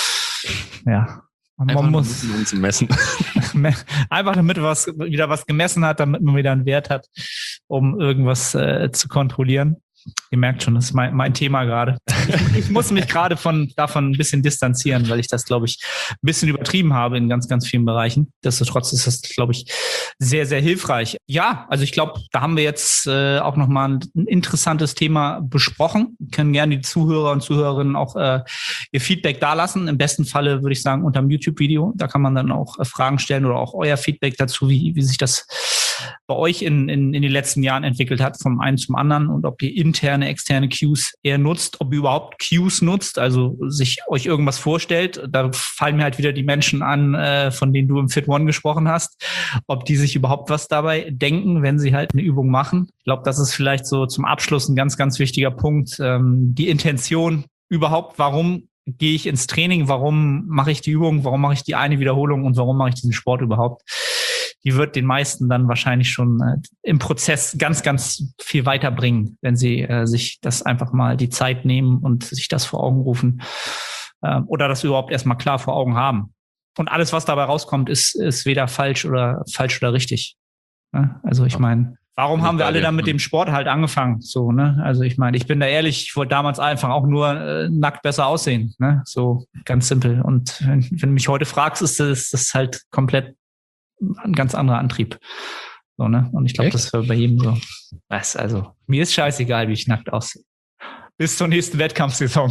ja. Man Einfach muss uns messen. Einfach damit was wieder was gemessen hat, damit man wieder einen Wert hat, um irgendwas äh, zu kontrollieren. Ihr merkt schon, das ist mein, mein Thema gerade. Ich, ich muss mich gerade von davon ein bisschen distanzieren, weil ich das, glaube ich, ein bisschen übertrieben habe in ganz, ganz vielen Bereichen. Nichtsdestotrotz ist das, glaube ich, sehr, sehr hilfreich. Ja, also ich glaube, da haben wir jetzt äh, auch nochmal ein, ein interessantes Thema besprochen. Wir können gerne die Zuhörer und Zuhörerinnen auch äh, ihr Feedback dalassen. Im besten Falle würde ich sagen unter dem YouTube-Video. Da kann man dann auch äh, Fragen stellen oder auch euer Feedback dazu, wie, wie sich das bei euch in, in, in den letzten Jahren entwickelt hat, vom einen zum anderen, und ob ihr interne, externe Cues eher nutzt, ob ihr überhaupt Cues nutzt, also sich euch irgendwas vorstellt. Da fallen mir halt wieder die Menschen an, äh, von denen du im Fit One gesprochen hast, ob die sich überhaupt was dabei denken, wenn sie halt eine Übung machen. Ich glaube, das ist vielleicht so zum Abschluss ein ganz, ganz wichtiger Punkt. Ähm, die Intention überhaupt, warum gehe ich ins Training, warum mache ich die Übung, warum mache ich die eine Wiederholung und warum mache ich diesen Sport überhaupt? Die wird den meisten dann wahrscheinlich schon äh, im Prozess ganz, ganz viel weiterbringen, wenn sie äh, sich das einfach mal die Zeit nehmen und sich das vor Augen rufen äh, oder das überhaupt erstmal klar vor Augen haben. Und alles, was dabei rauskommt, ist, ist weder falsch oder falsch oder richtig. Ja? Also ich meine, warum haben wir alle dann mit dem Sport halt angefangen? So, ne? Also ich meine, ich bin da ehrlich, ich wollte damals einfach auch nur äh, nackt besser aussehen. Ne? So ganz simpel. Und wenn, wenn du mich heute fragst, ist das, ist das halt komplett ein ganz anderer Antrieb. So, ne? Und ich glaube, das ist bei jedem so. Was, also, mir ist scheißegal, wie ich nackt aussehe. Bis zur nächsten Wettkampfsaison.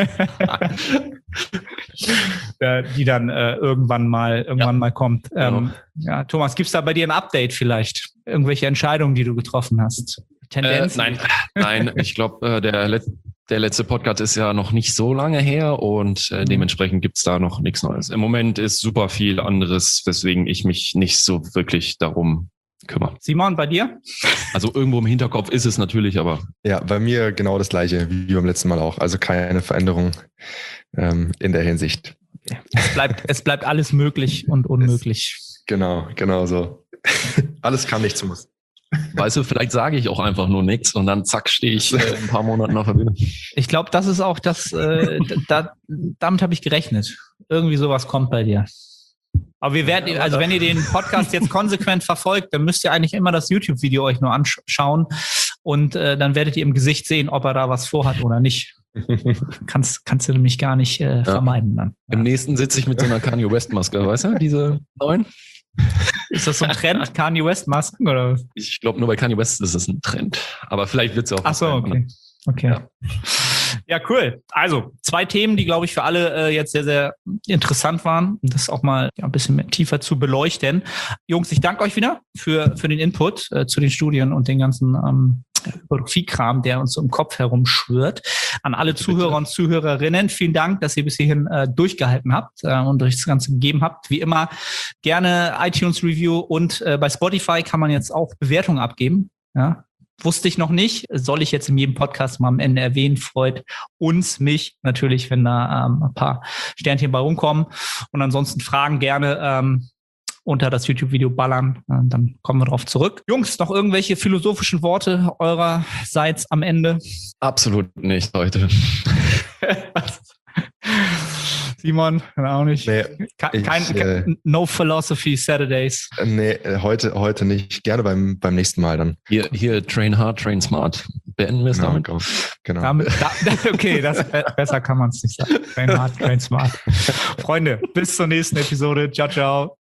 ja, die dann äh, irgendwann mal irgendwann ja. mal kommt. Ähm, genau. Ja, Thomas, gibt's da bei dir ein Update vielleicht? Irgendwelche Entscheidungen, die du getroffen hast? Tendenzen? Äh, nein, nein, ich glaube, äh, der letzte Der letzte Podcast ist ja noch nicht so lange her, und äh, dementsprechend gibt's da noch nichts Neues. Im Moment ist super viel anderes, weswegen ich mich nicht so wirklich darum kümmere. Simon, bei dir? Also irgendwo im Hinterkopf ist es natürlich, aber... Ja, bei mir genau das Gleiche wie beim letzten Mal auch. Also keine Veränderung ähm, in der Hinsicht. Es bleibt, es bleibt alles möglich und unmöglich. Es, genau, genau so. Alles kann, nichts muss. Weißt du, vielleicht sage ich auch einfach nur nichts und dann zack, stehe ich äh, in ein paar Monaten auf der Bühne. Ich glaube, das ist auch das, äh, da, damit habe ich gerechnet. Irgendwie sowas kommt bei dir. Aber wir werden, also wenn ihr den Podcast jetzt konsequent verfolgt, dann müsst ihr eigentlich immer das YouTube-Video euch nur anschauen, und äh, dann werdet ihr im Gesicht sehen, ob er da was vorhat oder nicht. kannst, kannst du nämlich gar nicht äh, vermeiden dann. Ja. Im nächsten sitze ich mit so einer Kanye West-Maske, weißt du, diese neuen? Ist das so ein Trend, Kanye West-Masken, oder? Ich glaube, nur bei Kanye West ist es ein Trend. Aber vielleicht wird es auch. Ach so, okay. Okay. Ja. ja, cool. Also, zwei Themen, die, glaube ich, für alle äh, jetzt sehr, sehr interessant waren, um das auch mal ja, ein bisschen mehr tiefer zu beleuchten. Jungs, ich danke euch wieder für, für den Input äh, zu den Studien und den ganzen ähm, Hypertrophie-Kram, der uns so im Kopf herumschwirrt. An alle Zuhörer und Zuhörerinnen, vielen Dank, dass ihr bis hierhin äh, durchgehalten habt äh, und euch das Ganze gegeben habt. Wie immer gerne iTunes-Review, und äh, bei Spotify kann man jetzt auch Bewertungen abgeben. Ja, wusste ich noch nicht. Soll ich jetzt in jedem Podcast mal am Ende erwähnen. Freut uns, mich natürlich, wenn da ähm, ein paar Sternchen bei rumkommen. Und ansonsten Fragen gerne ähm, unter das YouTube-Video ballern. Äh, dann kommen wir drauf zurück. Jungs, noch irgendwelche philosophischen Worte eurerseits am Ende? Absolut nicht heute. Simon, auch nicht. Nee, kein, kein, ich, äh, no Philosophy Saturdays. Nee, heute, heute nicht. Gerne beim, beim nächsten Mal dann. Hier, hier, train hard, train smart. Beenden wir es Genau, damit? genau. damit da, okay, das, besser kann man es nicht sagen. Train hard, train smart. Freunde, bis zur nächsten Episode. Ciao, ciao.